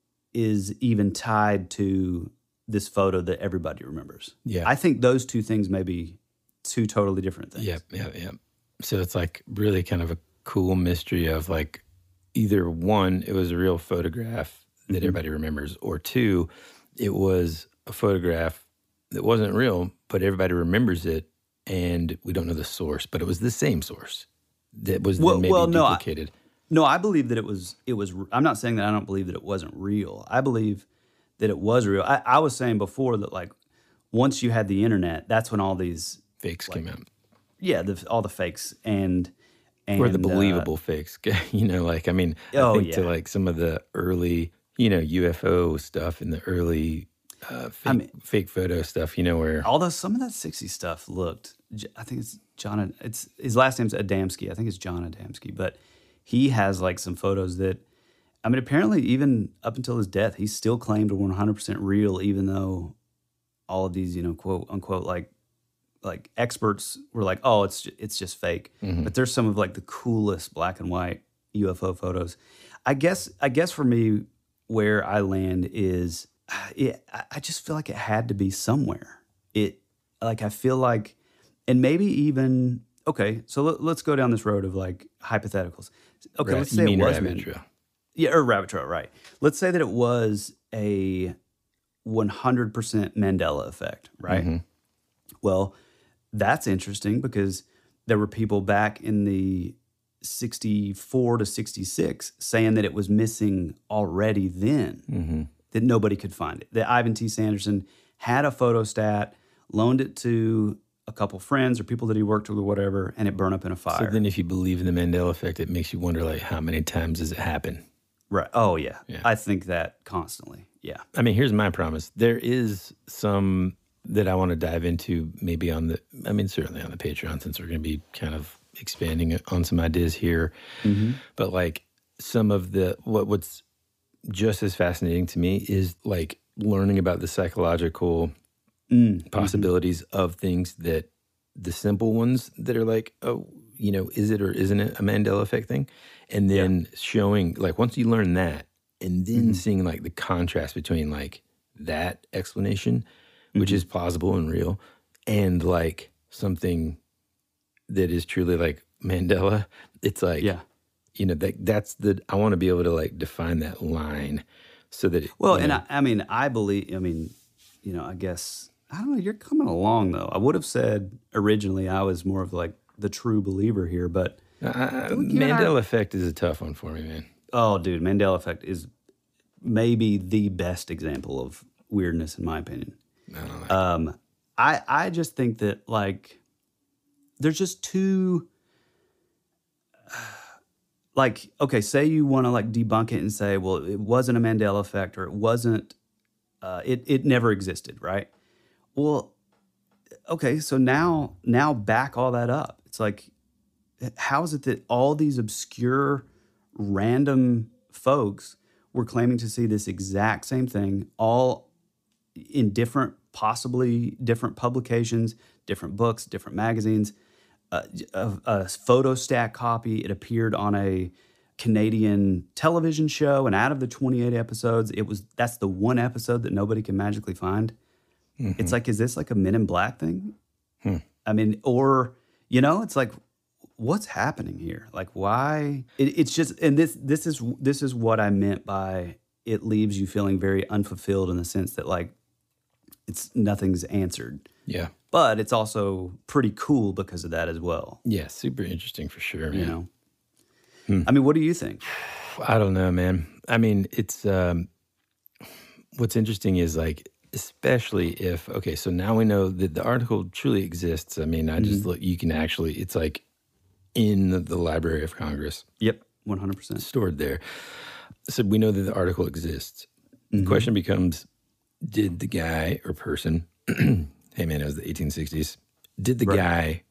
is even tied to this photo that everybody remembers. Yeah. I think those two things may be two totally different things. Yeah. So it's like really kind of a cool mystery of like, either one, it was a real photograph that everybody remembers, or two, it was a photograph that wasn't real, but everybody remembers it, and we don't know the source, but it was the same source that was then maybe duplicated. No, I believe that it was. I'm not saying that I don't believe that it wasn't real. I believe that it was real. I was saying before that like once you had the internet, that's when all these fakes came out. Yeah, all the fakes and or the believable fakes. You know, like I mean, I think to like some of the early, you know, UFO stuff and the early fake photo stuff. You know, where although some of that 60s stuff looked, I think it's John. It's his last name's Adamski. I think it's John Adamski, but he has like some photos that, I mean, apparently even up until his death, he still claimed were 100% real, even though all of these, you know, quote unquote, like experts were like, oh, it's just fake. But there's some of like the coolest black and white UFO photos. I guess for me, where I land is, I just feel like it had to be somewhere. I feel like, and maybe even, okay, so let's go down this road of like hypotheticals. Okay, let's say it was Rabbit Trail. Yeah, or Rabbit Trail, right. Let's say that it was a 100% Mandela effect, right? Well, that's interesting because there were people back in the 64 to 66 saying that it was missing already then, that nobody could find it. That Ivan T. Sanderson had a photostat, loaned it to a couple friends or people that he worked with or whatever, and it burned up in a fire. So then if you believe in the Mandela effect, it makes you wonder, like, how many times does it happen? Right. Oh, yeah. I think that constantly. Yeah. I mean, here's my promise. There is some that I want to dive into maybe certainly on the Patreon, since we're going to be kind of expanding on some ideas here. But like some of the, what's just as fascinating to me is like learning about the psychological possibilities of things that the simple ones that are like, oh, is it or isn't it a Mandela effect thing? And then showing, like, once you learn that, and then seeing, like, the contrast between, like, that explanation, which is plausible and real, and, like, something that is truly, like, Mandela, it's like, that's I want to be able to, like, define that line so that I believe, I guess, I don't know, you're coming along, though. I would have said originally I was more of, like, the true believer here, but Mandela effect is a tough one for me, man. Oh, dude, Mandela effect is maybe the best example of weirdness, in my opinion. I don't know. I just think that, like, there's just too, like, okay, say you want to, like, debunk it and say, well, it wasn't a Mandela effect, or it wasn't, it never existed, right? Well, okay, so now back all that up. It's like, how is it that all these obscure, random folks were claiming to see this exact same thing, all in possibly different publications, different books, different magazines, a photostat copy? It appeared on a Canadian television show, and out of the 28 episodes, that's the one episode that nobody can magically find. It's like, is this like a Men in Black thing? I mean, or, it's like, what's happening here? Like, why? It's just, and this is what I meant by it leaves you feeling very unfulfilled, in the sense that, like, nothing's answered. Yeah. But it's also pretty cool because of that as well. Yeah, super interesting for sure, man. I mean, what do you think? I don't know, man. I mean, it's what's interesting is, like, especially if, okay, so now we know that the article truly exists. I mean, I just look, you can actually, it's like in the Library of Congress. Yep, 100%. Stored there. So we know that the article exists. The question becomes, did the guy or person, hey man, it was the 1860s, did the guy,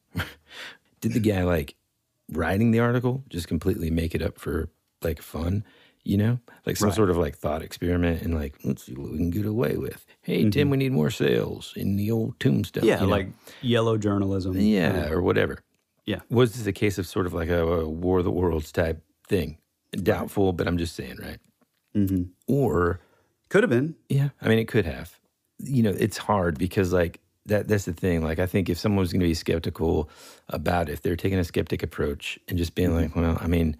like, writing the article just completely make it up for, like, fun? Like some sort of, like, thought experiment, and, like, let's see what we can get away with. Hey, Tim, we need more sales in the old tombstone. Yeah, like yellow journalism. Yeah, or whatever. Yeah. Was this a case of sort of like a War of the Worlds type thing? Doubtful, but I'm just saying, right? Or could have been. Yeah, I mean, it could have. It's hard because, like, that's the thing. Like, I think if someone was going to be skeptical about it, if they're taking a skeptic approach and just being like, well, I mean,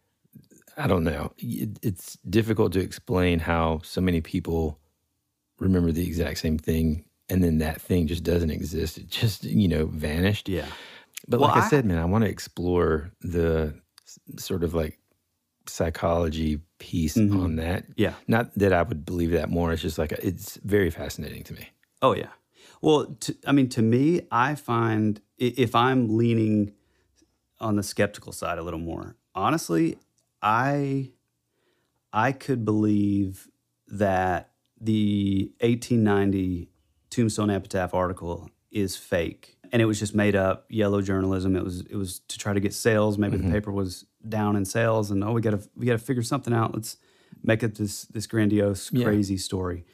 I don't know. It's difficult to explain how so many people remember the exact same thing, and then that thing just doesn't exist. It just, vanished. Yeah. But like I said, man, I want to explore the sort of, like, psychology piece on that. Yeah. Not that I would believe that more. It's just like, it's very fascinating to me. Oh, yeah. Well, to me, I find, if I'm leaning on the skeptical side a little more, honestly, I could believe that the 1890 Tombstone Epitaph article is fake, and it was just made up yellow journalism. It was to try to get sales. Maybe the paper was down in sales, and we got to figure something out. Let's make it this grandiose, crazy story.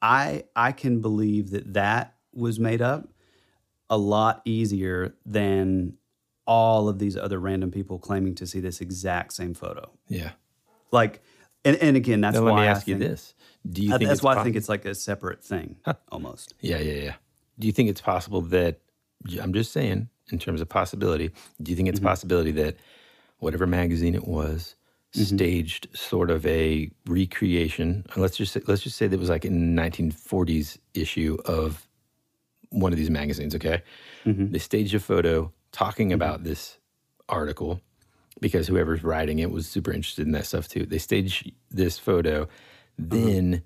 I can believe that was made up a lot easier than all of these other random people claiming to see this exact same photo. Yeah. Like, and again, that's why let me ask you this. Do you think that's why I think it's like a separate thing, almost. Yeah. Do you think it's possible that, I'm just saying, in terms of possibility, do you think it's a possibility that whatever magazine it was staged sort of a recreation? Let's just say that it was like in the 1940s issue of one of these magazines, okay? They staged a photo talking about this article because whoever's writing it was super interested in that stuff too. They staged this photo, then,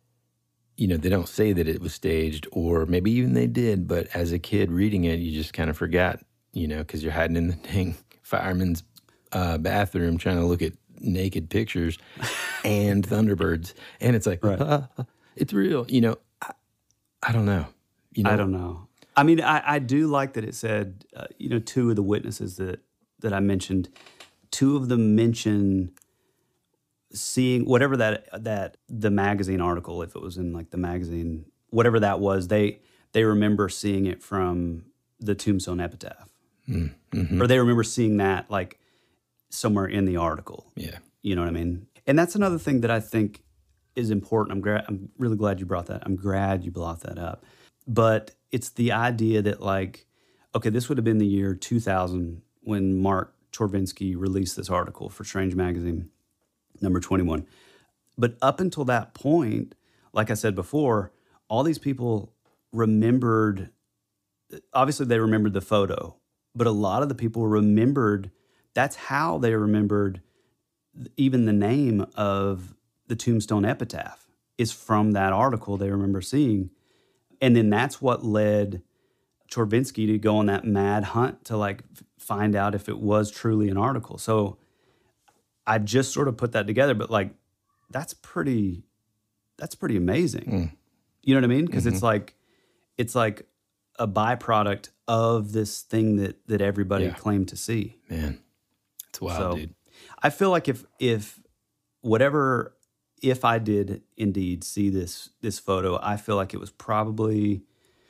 they don't say that it was staged, or maybe even they did, but as a kid reading it, you just kind of forgot, because you're hiding in the dang fireman's bathroom trying to look at naked pictures and Thunderbirds. And it's like, it's real. I don't know. I don't know. I mean, I do like that it said, two of the witnesses that I mentioned, two of them mention seeing whatever that the magazine article, if it was in like the magazine, whatever that was, they remember seeing it from the tombstone epitaph. Or they remember seeing that like somewhere in the article. Yeah. You know what I mean? And that's another thing that I think is important. I'm really glad you brought that. I'm glad you brought that up. But it's the idea that like, okay, this would have been the year 2000 when Mark Chorvinsky released this article for Strange Magazine, number 21. But up until that point, like I said before, all these people remembered, obviously they remembered the photo, but a lot of the people remembered, that's how they remembered even the name of the tombstone epitaph is from that article they remember seeing. And then that's what led Chorvinsky to go on that mad hunt to like find out if it was truly an article. So I just sort of put that together, but like, that's pretty amazing. You know what I mean? Because it's like a byproduct of this thing that everybody claimed to see. Man, it's wild, dude. I feel like if I did indeed see this photo, I feel like it was probably,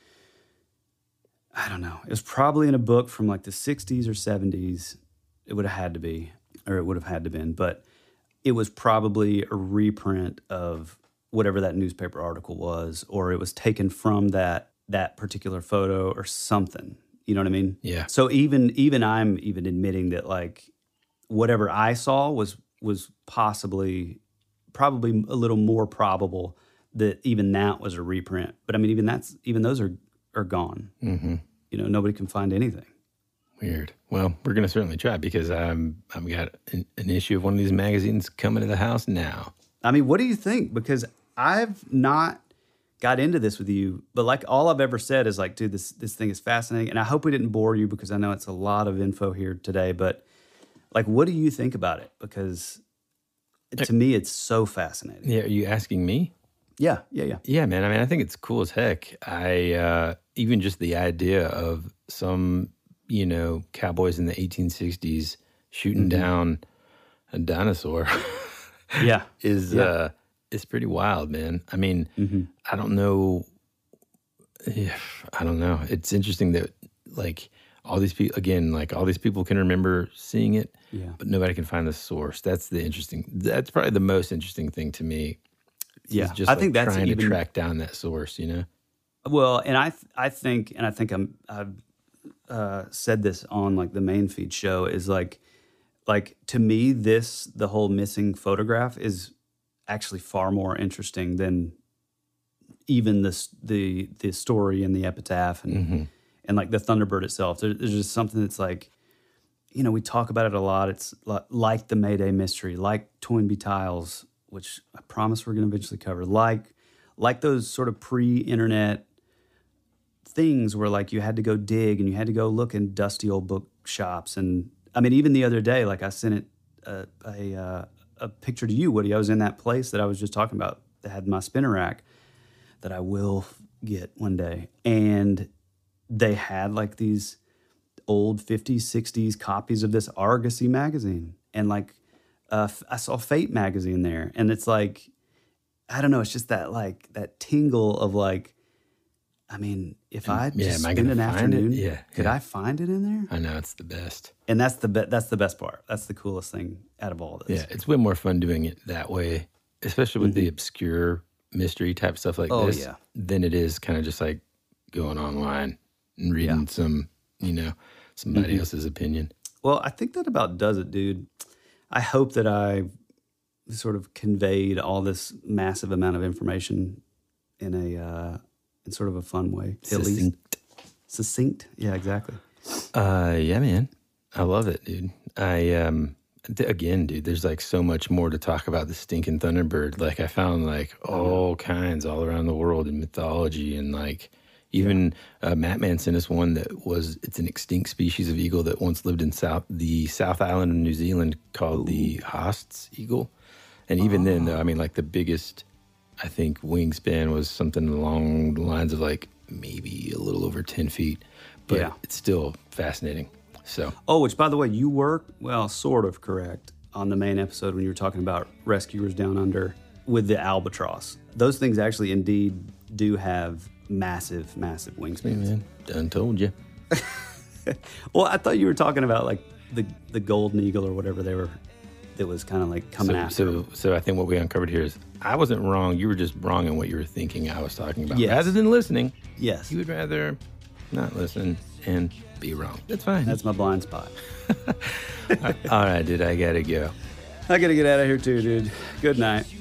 I don't know, it was probably in a book from like the 60s or 70s. It would have had to be, or it would have had to been, but it was probably a reprint of whatever that newspaper article was, or it was taken from that particular photo or something. You know what I mean? Yeah. So even I'm even admitting that like whatever I saw was probably a little more probable that even that was a reprint. But I mean, even those are gone. Mm-hmm. You know, nobody can find anything. Weird. Well, we're going to certainly try because I've got an issue of one of these magazines coming to the house now. I mean, what do you think? Because I've not got into this with you, but like all I've ever said is like, dude, this thing is fascinating. And I hope we didn't bore you because I know it's a lot of info here today, but like, what do you think about it? Because to me, it's so fascinating. Yeah. Are you asking me? Yeah. Yeah, man. I mean, I think it's cool as heck. Even just the idea of some, cowboys in the 1860s shooting down a dinosaur. Is pretty wild, man. I mean, I don't know. I don't know. It's interesting that like all these people, again, like all these people can remember seeing it, but nobody can find the source. That's that's probably the most interesting thing to me. Yeah. Just I think that's trying to track down that source, Well, and I think I've said this on like the main feed show is like to me, the whole missing photograph is actually far more interesting than even the story and the epitaph and like the Thunderbird itself. There's just something that's like, we talk about it a lot. It's like the Mayday mystery, like Toynbee tiles, which I promise we're going to eventually cover, like those sort of pre-internet things where like you had to go dig and you had to go look in dusty old bookshops. And I mean, even the other day, like I sent it a picture to you, Woody. I was in that place that I was just talking about that had my spinner rack that I will get one day. And they had like these old 50s, 60s copies of this Argosy magazine. And like, I saw Fate magazine there. And it's like, I don't know, it's just that like, that tingle of like, I mean, if I just spend an afternoon, could I find it in there? I know, it's the best. And that's the best part. That's the coolest thing out of all this. Yeah, it's way more fun doing it that way, especially with the obscure mystery type stuff like this, than it is kind of just like going online and reading some, somebody else's opinion. Well, I think that about does it, dude. I hope that I sort of conveyed all this massive amount of information in in sort of a fun way. Succinct. Yeah, exactly. Yeah, man. I love it, dude. Again, dude, there's like so much more to talk about the stinking Thunderbird. Like I found like all kinds all around the world in mythology and like even Mattman sent us one it's an extinct species of eagle that once lived in the South Island of New Zealand called the Haast's eagle. And even then, though, I mean, like the biggest, I think, wingspan was something along the lines of like maybe a little over 10 feet. But it's still fascinating. So. Oh, which, by the way, you were, sort of correct on the main episode when you were talking about rescuers down under with the albatross. Those things actually indeed do have massive, massive wingspans. Hey man, done told you. Well, I thought you were talking about like the golden eagle or whatever that was kind of like coming after. So I think what we uncovered here is I wasn't wrong. You were just wrong in what you were thinking I was talking about. Yes. Rather than listening, yes, you would rather not listen and be wrong. That's fine. That's my blind spot. All right, dude, I gotta go. I gotta get out of here too, dude. Good night.